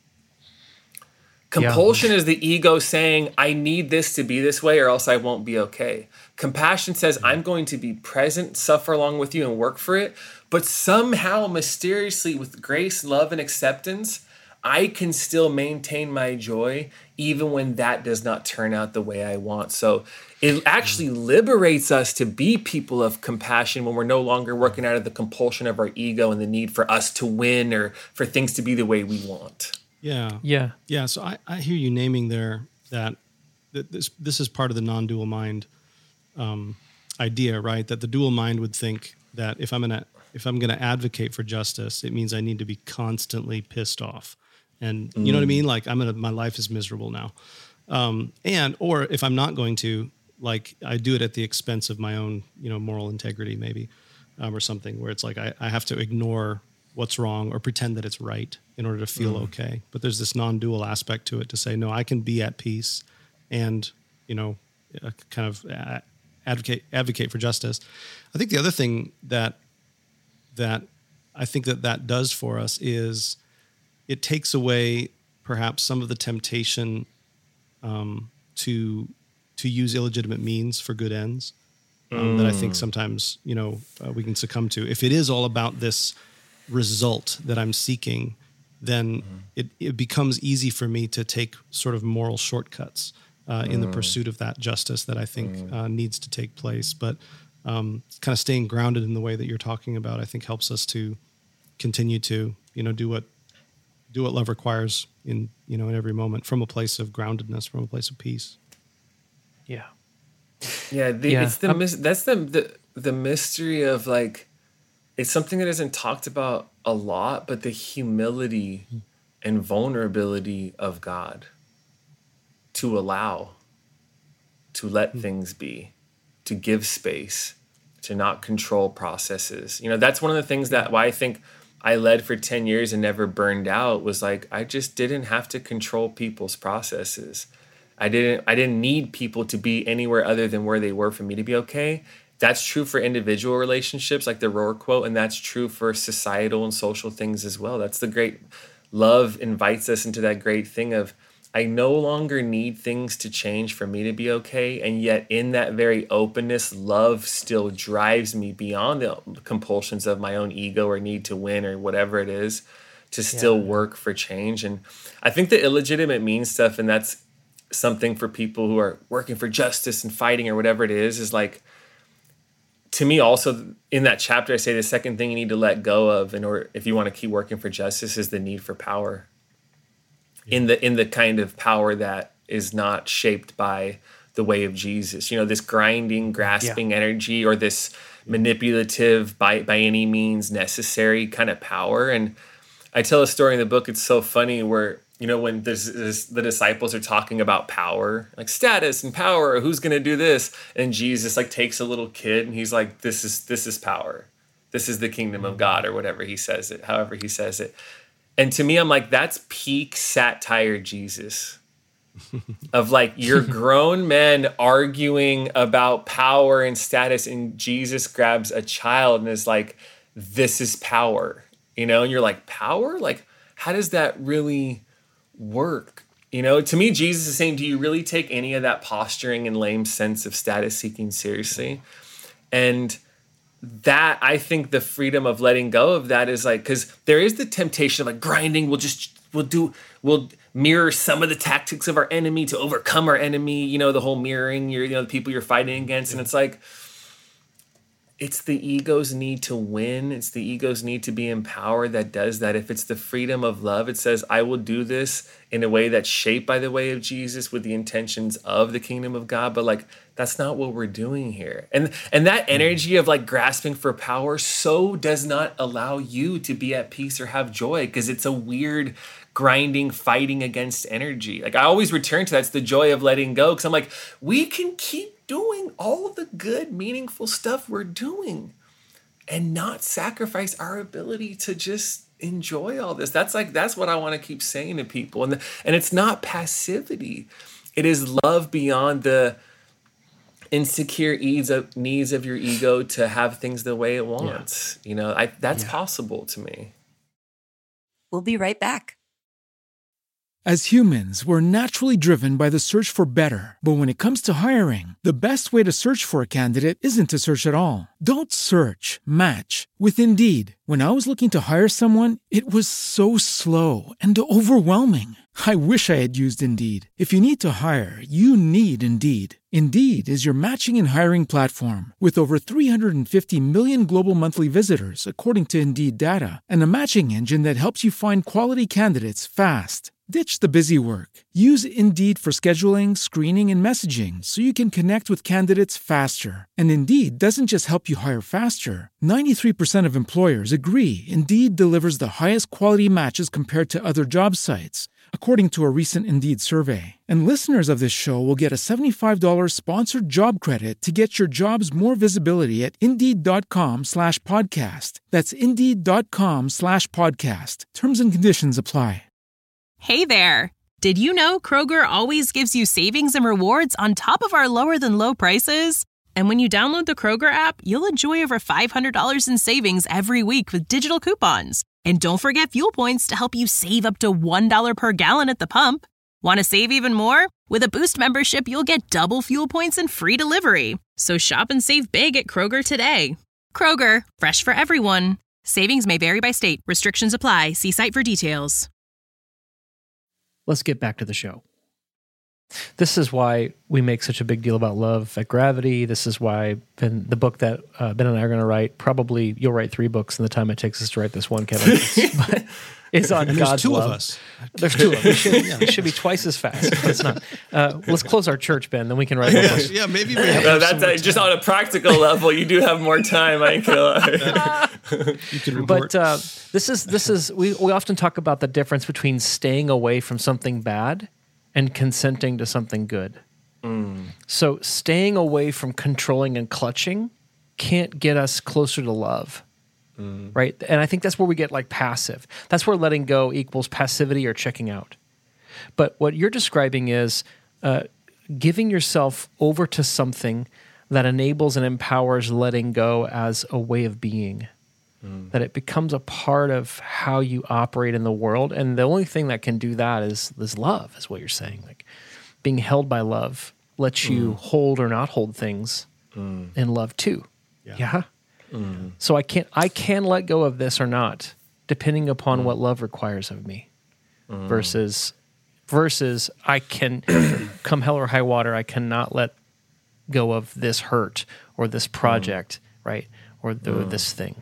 Compulsion is the ego saying, I need this to be this way or else I won't be okay. Compassion says, I'm going to be present, suffer along with you and work for it. But somehow, mysteriously, with grace, love, and acceptance, I can still maintain my joy even when that does not turn out the way I want. So it actually liberates us to be people of compassion when we're no longer working out of the compulsion of our ego and the need for us to win or for things to be the way we want. Yeah. So I hear you naming there that this is part of the non-dual mind idea, right? That the dual mind would think that if I'm gonna advocate for justice, it means I need to be constantly pissed off, and you know what I mean. Like my life is miserable now, or if I'm not going to, like I do it at the expense of my own, moral integrity, maybe, or something where it's like I have to ignore what's wrong or pretend that it's right in order to feel okay. But there's this non-dual aspect to it to say, no, I can be at peace and, kind of advocate for justice. I think the other thing that I think that does for us is it takes away perhaps some of the temptation to use illegitimate means for good ends that I think sometimes, we can succumb to. If it is all about this result that I'm seeking, then it becomes easy for me to take sort of moral shortcuts in the pursuit of that justice that I think needs to take place. But kind of staying grounded in the way that you're talking about, I think helps us to continue to, do what love requires in every moment from a place of groundedness, from a place of peace. It's that's the mystery of like, it's something that isn't talked about a lot, but the humility and vulnerability of God to allow, to let things be, to give space, to not control processes. That's one of the things that why I think I led for 10 years and never burned out was like, I just didn't have to control people's processes. I didn't need people to be anywhere other than where they were for me to be okay. That's true for individual relationships, like the Rohr quote, and that's true for societal and social things as well. That's the great love invites us into that great thing of, I no longer need things to change for me to be okay. And yet in that very openness, love still drives me beyond the compulsions of my own ego or need to win or whatever it is to still work for change. And I think the illegitimate means stuff, and that's something for people who are working for justice and fighting or whatever it is like, to me, also in that chapter, I say the second thing you need to let go of in order, if you want to keep working for justice, is the need for power. In the kind of power that is not shaped by the way of Jesus. This grinding, grasping energy, or this manipulative, by any means necessary kind of power. And I tell a story in the book. It's so funny where, when the disciples are talking about power, like status and power, who's going to do this? And Jesus like takes a little kid and he's like, this is power. This is the kingdom of God, or whatever he says it, however he says it. And to me, I'm like, that's peak satire Jesus. Of like, you're grown men arguing about power and status, and Jesus grabs a child and is like, this is power, and you're like, power? Like, how does that really work? To me, Jesus is saying, do you really take any of that posturing and lame sense of status seeking seriously? And that, I think the freedom of letting go of that is like, because there is the temptation of like grinding, we'll mirror some of the tactics of our enemy to overcome our enemy, the whole mirroring the people you're fighting against. And it's like, it's the ego's need to win. It's the ego's need to be empowered that does that. If it's the freedom of love, it says, I will do this in a way that's shaped by the way of Jesus with the intentions of the kingdom of God. But like, that's not what we're doing here. And that energy of like grasping for power so does not allow you to be at peace or have joy, because it's a weird grinding, fighting against energy. Like, I always return to that. It's the joy of letting go, because I'm like, we can keep doing all the good, meaningful stuff we're doing and not sacrifice our ability to just enjoy all this. That's what I want to keep saying to people. And it's not passivity. It is love beyond the insecure needs of your ego to have things the way it wants. That's possible to me. We'll be right back. As humans, we're naturally driven by the search for better. But when it comes to hiring, the best way to search for a candidate isn't to search at all. Don't search, match with Indeed. When I was looking to hire someone, it was so slow and overwhelming. I wish I had used Indeed. If you need to hire, you need Indeed. Indeed is your matching and hiring platform with over 350 million global monthly visitors, according to Indeed data, and a matching engine that helps you find quality candidates fast. Ditch the busy work. Use Indeed for scheduling, screening, and messaging so you can connect with candidates faster. And Indeed doesn't just help you hire faster. 93% of employers agree Indeed delivers the highest quality matches compared to other job sites, according to a recent Indeed survey. And listeners of this show will get a $75 sponsored job credit to get your jobs more visibility at Indeed.com/podcast. That's Indeed.com/podcast. Terms and conditions apply. Hey there! Did you know Kroger always gives you savings and rewards on top of our lower-than-low prices? And when you download the Kroger app, you'll enjoy over $500 in savings every week with digital coupons. And don't forget fuel points to help you save up to $1 per gallon at the pump. Want to save even more? With a Boost membership, you'll get double fuel points and free delivery. So shop and save big at Kroger today. Kroger, fresh for everyone. Savings may vary by state. Restrictions apply. See site for details. Let's get back to the show. This is why we make such a big deal about love at Gravity. This is why the book that Ben and I are going to write, probably you'll write 3 books in the time it takes us to write this one, Kevin. But it's on and God's there's 2 love. of us. There's 2 of us. It should be twice as fast, but it's not. Let's close our church, Ben, then we can write one more. Yeah, maybe we have That's just on a practical level. You do have more time. I ain't gonna lie. you can report. But this is we often talk about the difference between staying away from something bad and consenting to something good. So staying away from controlling and clutching can't get us closer to love, right? And I think that's where we get like passive. That's where letting go equals passivity or checking out. But what you're describing is giving yourself over to something that enables and empowers letting go as a way of being. That it becomes a part of how you operate in the world. And the only thing that can do that is love, is what you're saying. Like being held by love lets you hold or not hold things in love too. Yeah. So I can let go of this or not, depending upon what love requires of me. Versus I can, come hell or high water, I cannot let go of this hurt or this project, right? Or this thing.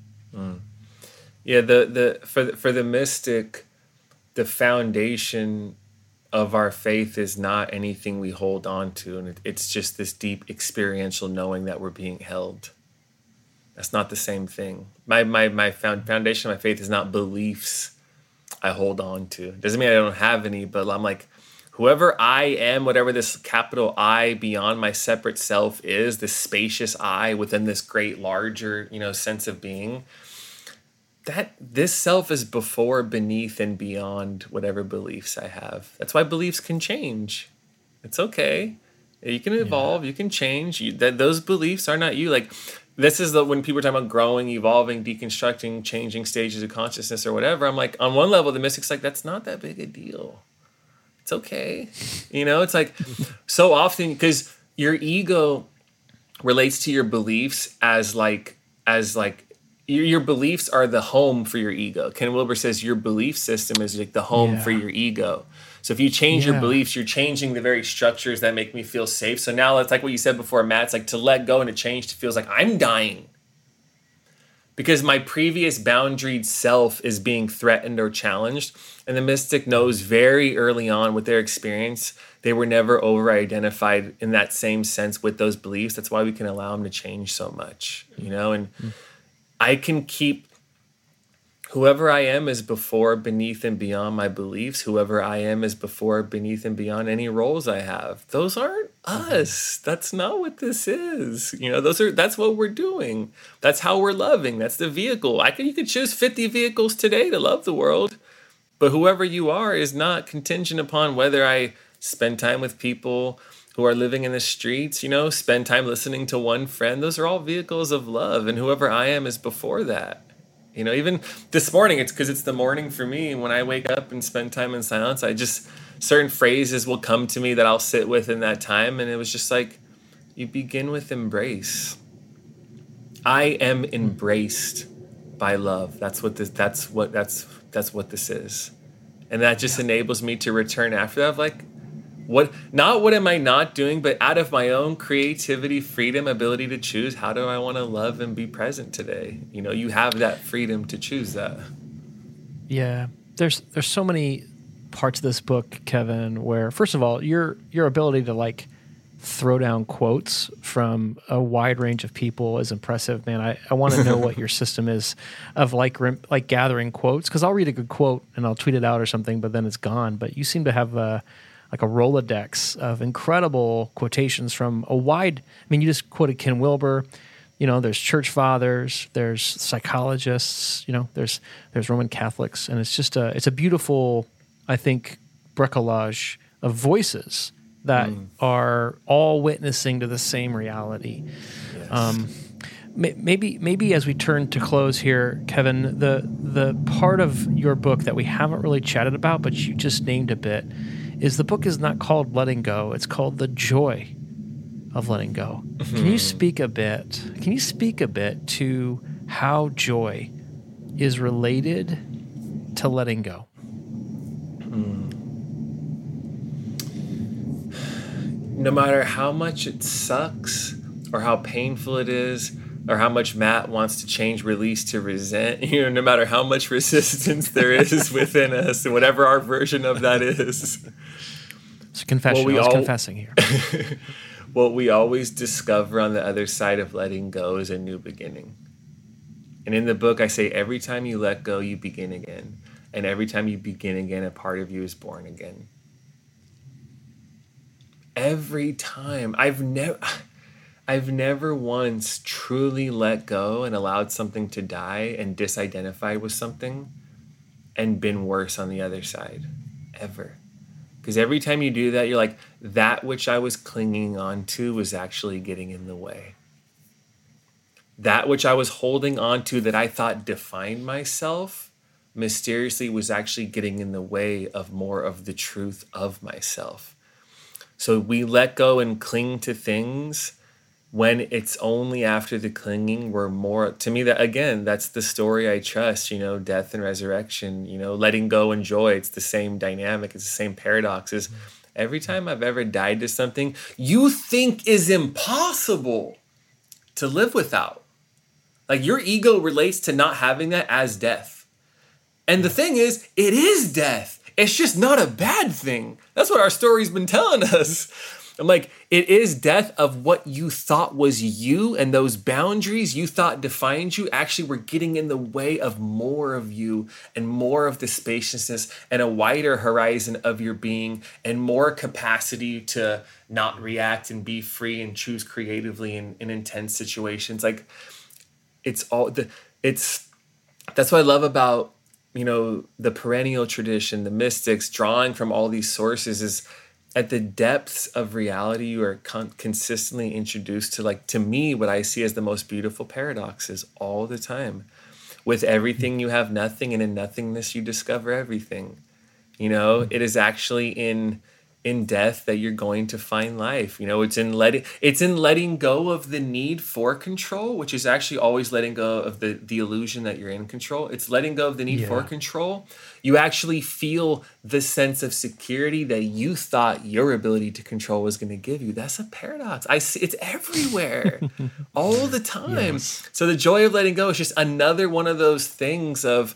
Yeah, for the mystic, the foundation of our faith is not anything we hold on to, and it's just this deep experiential knowing that we're being held. That's not the same thing. My foundation of my faith is not beliefs I hold on to. Doesn't mean I don't have any, but I'm like, whoever I am, whatever this capital I beyond my separate self is, this spacious I within this great larger, sense of being, that this self is before, beneath, and beyond whatever beliefs I have. That's why beliefs can change. It's okay. You can evolve. You can change. Those beliefs are not you. Like, this is when people are talking about growing, evolving, deconstructing, changing stages of consciousness or whatever. I'm like, on one level, the mystic's like, that's not that big a deal. It's okay. It's like so often, because your ego relates to your beliefs as your beliefs are the home for your ego. Ken Wilber says your belief system is like the home for your ego. So if you change your beliefs, you're changing the very structures that make me feel safe. So now it's like what you said before, Matt, it's like to let go and to change, it feels like I'm dying. Because my previous boundaried self is being threatened or challenged. And the mystic knows very early on with their experience, they were never over-identified in that same sense with those beliefs. That's why we can allow them to change so much, and I can keep whoever I am is before, beneath, and beyond my beliefs. Whoever I am is before, beneath, and beyond any roles I have. Those aren't us. That's not what this is. That's what we're doing. That's how we're loving. That's the vehicle. You could choose 50 vehicles today to love the world, but whoever you are is not contingent upon whether I spend time with people who are living in the streets, spend time listening to one friend. Those are all vehicles of love, and whoever I am is before that. Even this morning, it's because it's the morning for me. When I wake up and spend time in silence, certain phrases will come to me that I'll sit with in that time. And it was just like, you begin with embrace. I am embraced by love. That's what this is. And that just enables me to return after that of like, what am I not doing, but out of my own creativity, freedom, ability to choose, how do I want to love and be present today? You have that freedom to choose that. Yeah. There's so many parts of this book, Kevin, where first of all, your ability to like throw down quotes from a wide range of people is impressive, man. I want to know what your system is of like gathering quotes, because I'll read a good quote and I'll tweet it out or something, but then it's gone. But you seem to have a Rolodex of incredible quotations from a wide. I mean, you just quoted Ken Wilber. There's church fathers, there's psychologists. There's Roman Catholics, and it's just it's a beautiful, I think, bricolage of voices that are all witnessing to the same reality. Yes. Maybe as we turn to close here, Kevin, the part of your book that we haven't really chatted about, but you just named a bit, is the book is not called Letting Go. It's called The Joy of Letting Go. Can you speak a bit to how joy is related to letting go? No matter how much it sucks or how painful it is, or how much Matt wants to change release to resent, no matter how much resistance there is within us, and whatever our version of that is. It's a confession. I was confessing here. What we always discover on the other side of letting go is a new beginning. And in the book, I say every time you let go, you begin again. And every time you begin again, a part of you is born again. Every time. I've never once truly let go and allowed something to die and disidentified with something and been worse on the other side. Ever. Because every time you do that, you're like, that which I was clinging on to was actually getting in the way. That which I was holding on to that I thought defined myself mysteriously was actually getting in the way of more of the truth of myself. So we let go and cling to things when it's only after the clinging we're more, to me, that again, that's the story I trust, death and resurrection, letting go and joy. It's the same dynamic. It's the same paradoxes. Every time I've ever died to something you think is impossible to live without, Like your ego relates to not having that as death. And the thing is, it is death. It's just not a bad thing. That's what our story's been telling us. I'm like, it is death of what you thought was you, and those boundaries you thought defined you actually were getting in the way of more of you and more of the spaciousness and a wider horizon of your being and more capacity to not react and be free and choose creatively in intense situations. Like that's what I love about, the perennial tradition, the mystics drawing from all these sources is at the depths of reality, you are consistently introduced to, like, to me, what I see as the most beautiful paradoxes all the time. With everything, you have nothing, and in nothingness, you discover everything. It is actually in death that you're going to find life. It's in letting go of the need for control, which is actually always letting go of the illusion that you're in control. It's letting go of the need for control. You actually feel the sense of security that you thought your ability to control was going to give you. That's a paradox. I see it's everywhere all the time. Yes. So the joy of letting go is just another one of those things of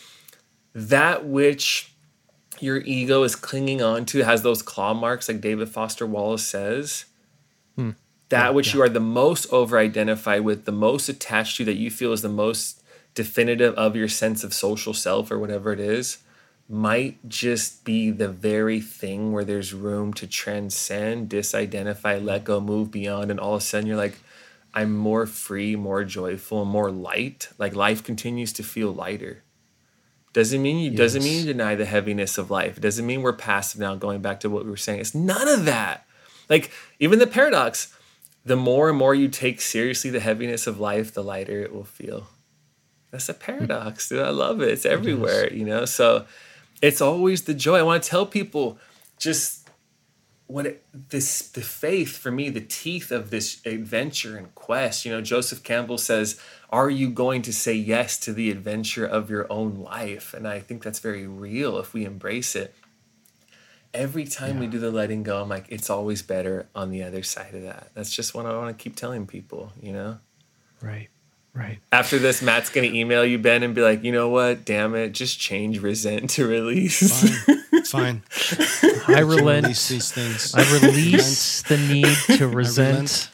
that which your ego is clinging on to, has those claw marks, like David Foster Wallace says. That which you are the most over-identified with, the most attached to, that you feel is the most definitive of your sense of social self or whatever it is, might just be the very thing where there's room to transcend, disidentify, let go, move beyond, and all of a sudden you're like, I'm more free, more joyful, more light. Like life continues to feel lighter. Doesn't mean you deny the heaviness of life. It doesn't mean we're passive now, going back to what we were saying. It's none of that. Like, even the paradox, the more and more you take seriously the heaviness of life, the lighter it will feel. That's a paradox, dude. I love it. It's everywhere, So it's always the joy. I want to tell people just the faith, for me, the teeth of this adventure and quest. Joseph Campbell says, are you going to say yes to the adventure of your own life? And I think that's very real if we embrace it. Every time we do the letting go, I'm like, it's always better on the other side of that. That's just what I want to keep telling people, Right. After this, Matt's going to email you, Ben, and be like, you know what? Damn it. Just change resent to release. Fine. I relent. Release these things. I release the need to resent.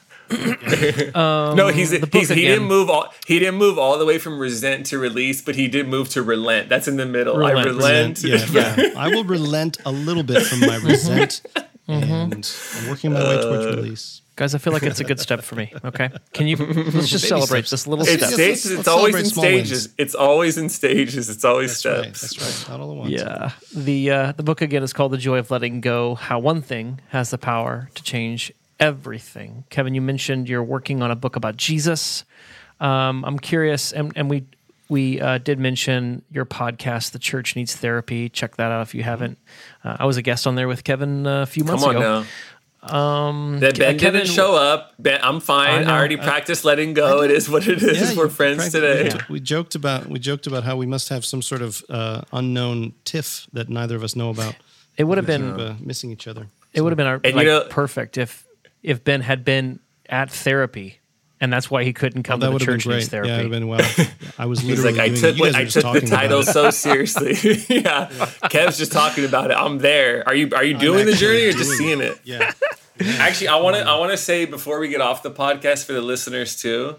No, he didn't move all the way from resent to release, but he did move to relent. That's in the middle. I relent. Yeah. I will relent a little bit from my resent, and I'm working my way towards release. Guys, I feel like it's a good step for me. Okay, let's just celebrate this little step. It's always in stages. It's always in stages. It's always steps. That's right. Not all at once. Yeah. The book again is called The Joy of Letting Go: How One Thing Has the Power to Change Everything. Kevin, you mentioned you're working on a book about Jesus. I'm curious, and we did mention your podcast, The Church Needs Therapy. Check that out if you haven't. I was a guest on there with Kevin a few months ago. Come on now. That Ben didn't show up. Ben, I'm fine. I already practiced letting go. It is what it is. We're friends today. We joked about how we must have some sort of unknown tiff that neither of us know about. It would have been missing each other. It would have been perfect if Ben had been at therapy, and that's why he couldn't come to the Church Needs Therapy. Yeah, it would have been I was literally. I took the title so seriously. Yeah, Kev's just talking about it. I'm there. Are you doing the journey or just seeing it? Yeah. Actually, I want to say before we get off the podcast for the listeners too.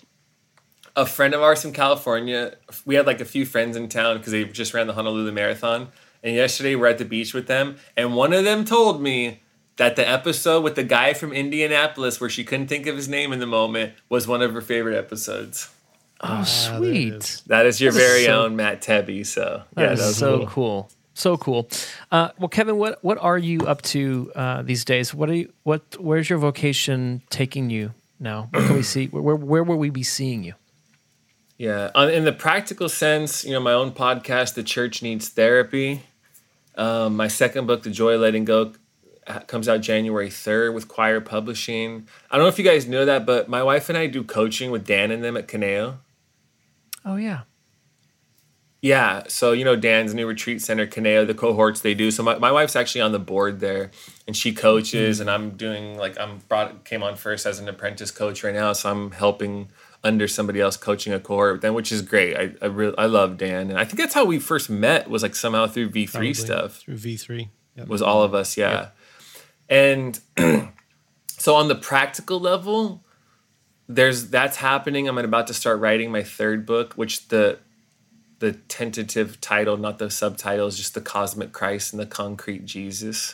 A friend of ours from California, we had like a few friends in town because they just ran the Honolulu Marathon, and yesterday we're at the beach with them, and one of them told me that the episode with the guy from Indianapolis where she couldn't think of his name in the moment was one of her favorite episodes. Oh, sweet. That is your very own Matt Tebby. So that was so cool. So cool. Well, Kevin, what are you up to these days? Where's your vocation taking you now? Where can we see? Where will we be seeing you? Yeah, in the practical sense, my own podcast, The Church Needs Therapy. My second book, The Joy of Letting Go, comes out January 3rd with Choir Publishing. I don't know if you guys know that, but my wife and I do coaching with Dan and them at Kaneo. Oh, yeah. Yeah, so Dan's new retreat center, Kaneo, the cohorts they do. So my wife's actually on the board there, and she coaches, and I'm doing came on first as an apprentice coach right now, so I'm helping under somebody else coaching a cohort then, which is great. I love Dan. And I think that's how we first met, was like somehow through V3 Probably stuff. through V3. Yep. Was all of us, yeah. Yep. And so on the practical level, that's happening. I'm about to start writing my third book, which the tentative title, not the subtitle, is just The Cosmic Christ and the Concrete Jesus.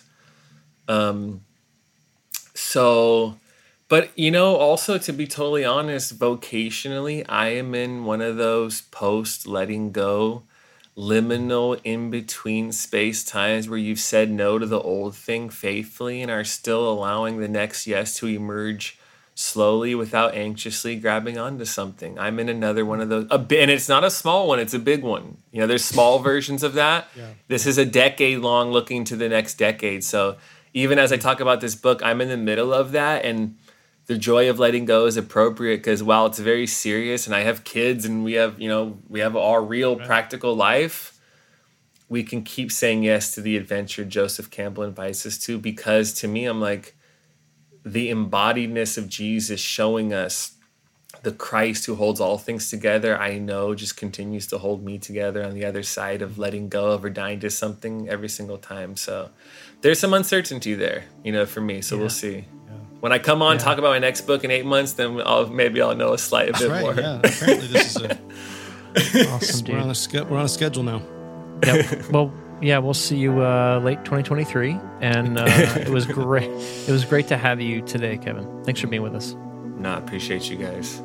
But, also to be totally honest, vocationally, I am in one of those post-letting go, liminal in-between space times where you've said no to the old thing faithfully and are still allowing the next yes to emerge slowly without anxiously grabbing onto something. I'm in another one of those, and it's not a small one, it's a big one. There's small versions of that. Yeah. This is a decade long looking to the next decade. So even as I talk about this book, I'm in the middle of that, and the joy of letting go is appropriate because while it's very serious and I have kids and we have our real practical life, we can keep saying yes to the adventure Joseph Campbell invites us to, because to me, I'm like, the embodiedness of Jesus showing us the Christ who holds all things together, I know just continues to hold me together on the other side of letting go of or dying to something every single time. So there's some uncertainty there, for me. So we'll see. When I come on, talk about my next book in 8 months, then maybe I'll know a bit more. Yeah, apparently this is awesome, dude. We're on a schedule now. Yep. Well, yeah, we'll see you late 2023, and it was great. It was great to have you today, Kevin. Thanks for being with us. No, I appreciate you guys.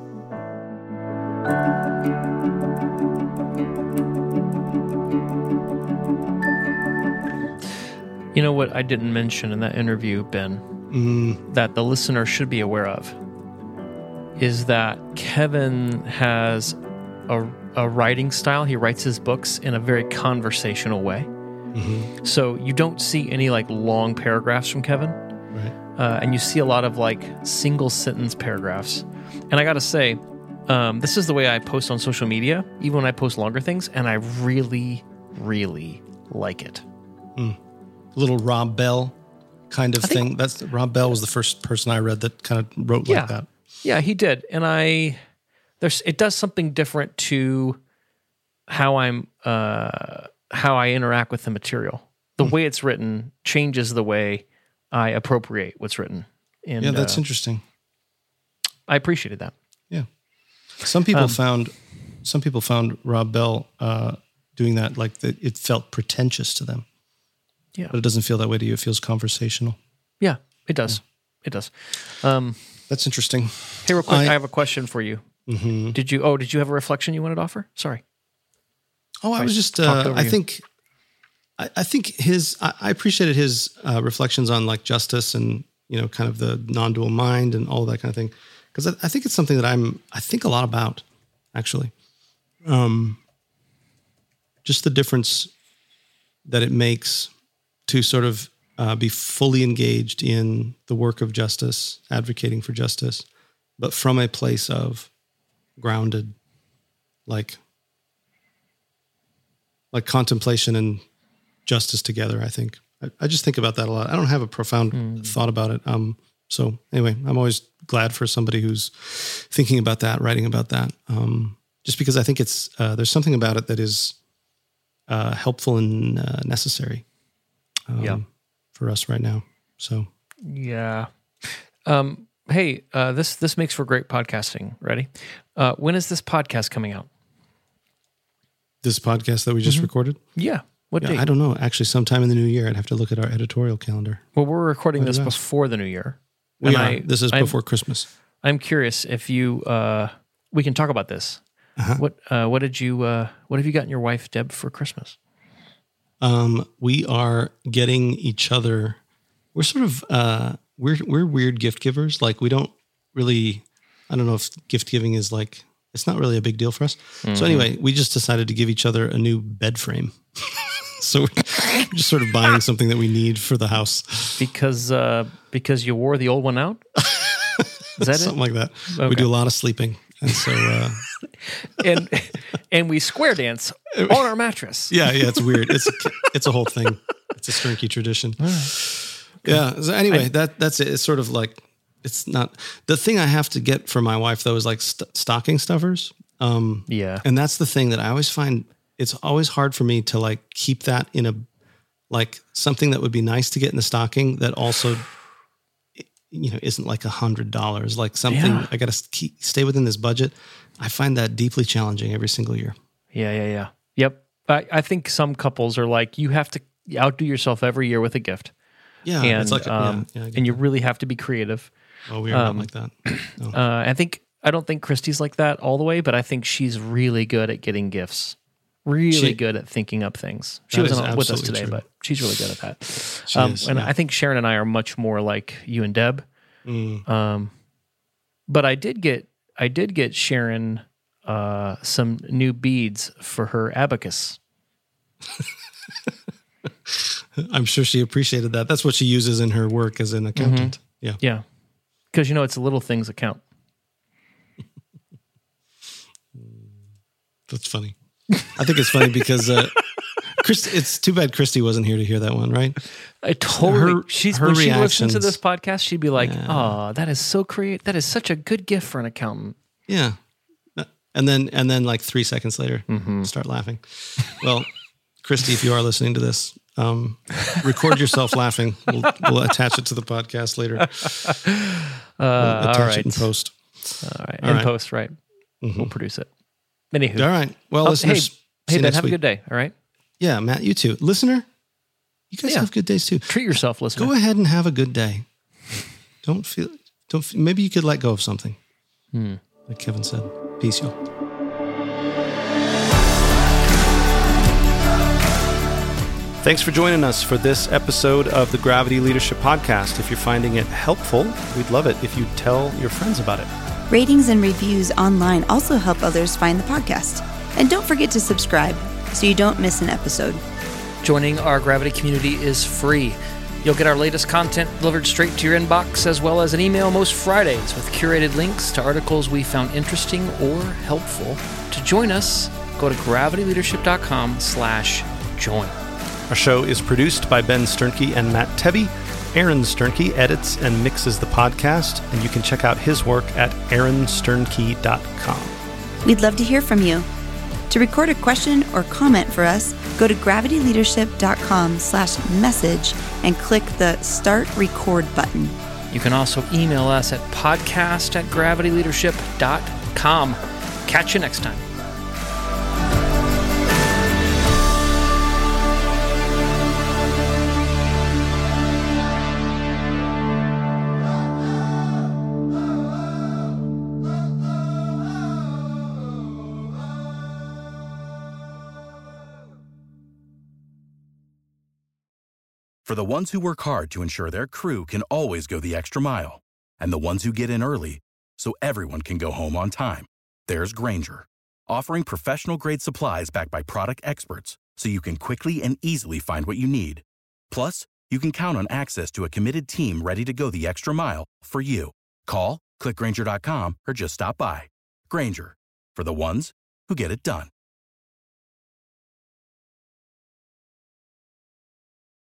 You know what I didn't mention in that interview, Ben, that the listener should be aware of, is that Kevin has a writing style. He writes his books in a very conversational way. Mm-hmm. So you don't see any long paragraphs from Kevin. Right. And you see a lot of single sentence paragraphs. And I got to say, this is the way I post on social media, even when I post longer things, and I really, really like it. A little Rob Bell kind of thing. Rob Bell was the first person I read that kind of wrote like that. Yeah, he did. And it does something different to how I interact with the material. The way it's written changes the way I appropriate what's written. And, that's interesting. I appreciated that. Yeah. Some people found Rob Bell doing that it felt pretentious to them. Yeah. But it doesn't feel that way to you. It feels conversational. Yeah, it does. Yeah. It does. That's interesting. Hey, real quick, I have a question for you. Mm-hmm. Did you have a reflection you wanted to offer? Sorry. Oh, I was just, I think I appreciated his reflections on justice and, kind of the non-dual mind and all that kind of thing. Because I think it's something that I think a lot about, actually. Just the difference that it makes to sort of be fully engaged in the work of justice, advocating for justice, but from a place of grounded, like contemplation and justice together, I think. I just think about that a lot. I don't have a profound thought about it. So anyway, I'm always glad for somebody who's thinking about that, writing about that. Just because I think it's there's something about it that is helpful and necessary for us right now. So yeah. Hey, this makes for great podcasting. Ready? When is this podcast coming out? This podcast that we just recorded? Yeah. What date? I don't know. Actually, sometime in the new year. I'd have to look at our editorial calendar. Well, we're recording this before the new year. This is before Christmas. I'm curious if you, we can talk about this. Uh-huh. What have you gotten your wife, Deb, for Christmas? We are getting each other. We're sort of, we're weird gift givers. We don't really, I don't know if gift giving is it's not really a big deal for us. Mm-hmm. So anyway, we just decided to give each other a new bed frame. So we're just sort of buying something that we need for the house. Because you wore the old one out? Is that something like that? Okay. We do a lot of sleeping. And so, and we square dance on our mattress. Yeah, it's weird. It's a whole thing. It's a Sternke tradition. Right. Okay. Yeah. So anyway, that's it. It's sort of it's not the thing I have to get for my wife though is like stocking stuffers. Yeah. And that's the thing that I always find it's always hard for me to like keep that in a, like something that would be nice to get in the stocking that also, isn't like $100, like something I got to stay within this budget. I find that deeply challenging every single year. Yeah. Yep. I think some couples are like, you have to outdo yourself every year with a gift. Yeah. And, it's like, and you really have to be creative. Oh, we are not like that. No. I don't think Christy's like that all the way, but I think she's really good at getting gifts. Really good at thinking up things. She wasn't with us today, but she's really good at that. I think Sharon and I are much more like you and Deb. But I did get Sharon some new beads for her abacus. I'm sure she appreciated that. That's what she uses in her work as an accountant. Yeah. Because it's the little things that count. That's funny. I think it's funny because it's too bad Christy wasn't here to hear that one, right? I totally. When she listens to this podcast, she'd be like, "Oh, that is so creative. That is such a good gift for an accountant." Yeah, and then like 3 seconds later, start laughing. Well, Christy, if you are listening to this, record yourself laughing. We'll attach it to the podcast later. We'll attach it in post. All right, post, right? We'll produce it. Anywho. All right. Well, listeners, hey, Ben, have a good day. All right. Yeah, Matt, you too. Listener, you guys have good days too. Treat yourself, listener. Go ahead and have a good day. Don't feel. Maybe you could let go of something. Like Kevin said. Peace, y'all. Thanks for joining us for this episode of the Gravity Leadership Podcast. If you're finding it helpful, we'd love it if you tell your friends about it. Ratings and reviews online also help others find the podcast. And don't forget to subscribe so you don't miss an episode. Joining our Gravity community is free. You'll get our latest content delivered straight to your inbox, as well as an email most Fridays with curated links to articles we found interesting or helpful. To join us, go to gravityleadership.com/join. Our show is produced by Ben Sternke and Matt Tebbe. Aaron Sternke edits and mixes the podcast, and you can check out his work at aaronsternke.com. We'd love to hear from you. To record a question or comment for us, go to gravityleadership.com/message and click the Start Record button. You can also email us at podcast@gravityleadership.com. Catch you next time. For the ones who work hard to ensure their crew can always go the extra mile, and the ones who get in early so everyone can go home on time, there's Grainger, offering professional-grade supplies backed by product experts so you can quickly and easily find what you need. Plus, you can count on access to a committed team ready to go the extra mile for you. Call, click Grainger.com, or just stop by. Grainger, for the ones who get it done.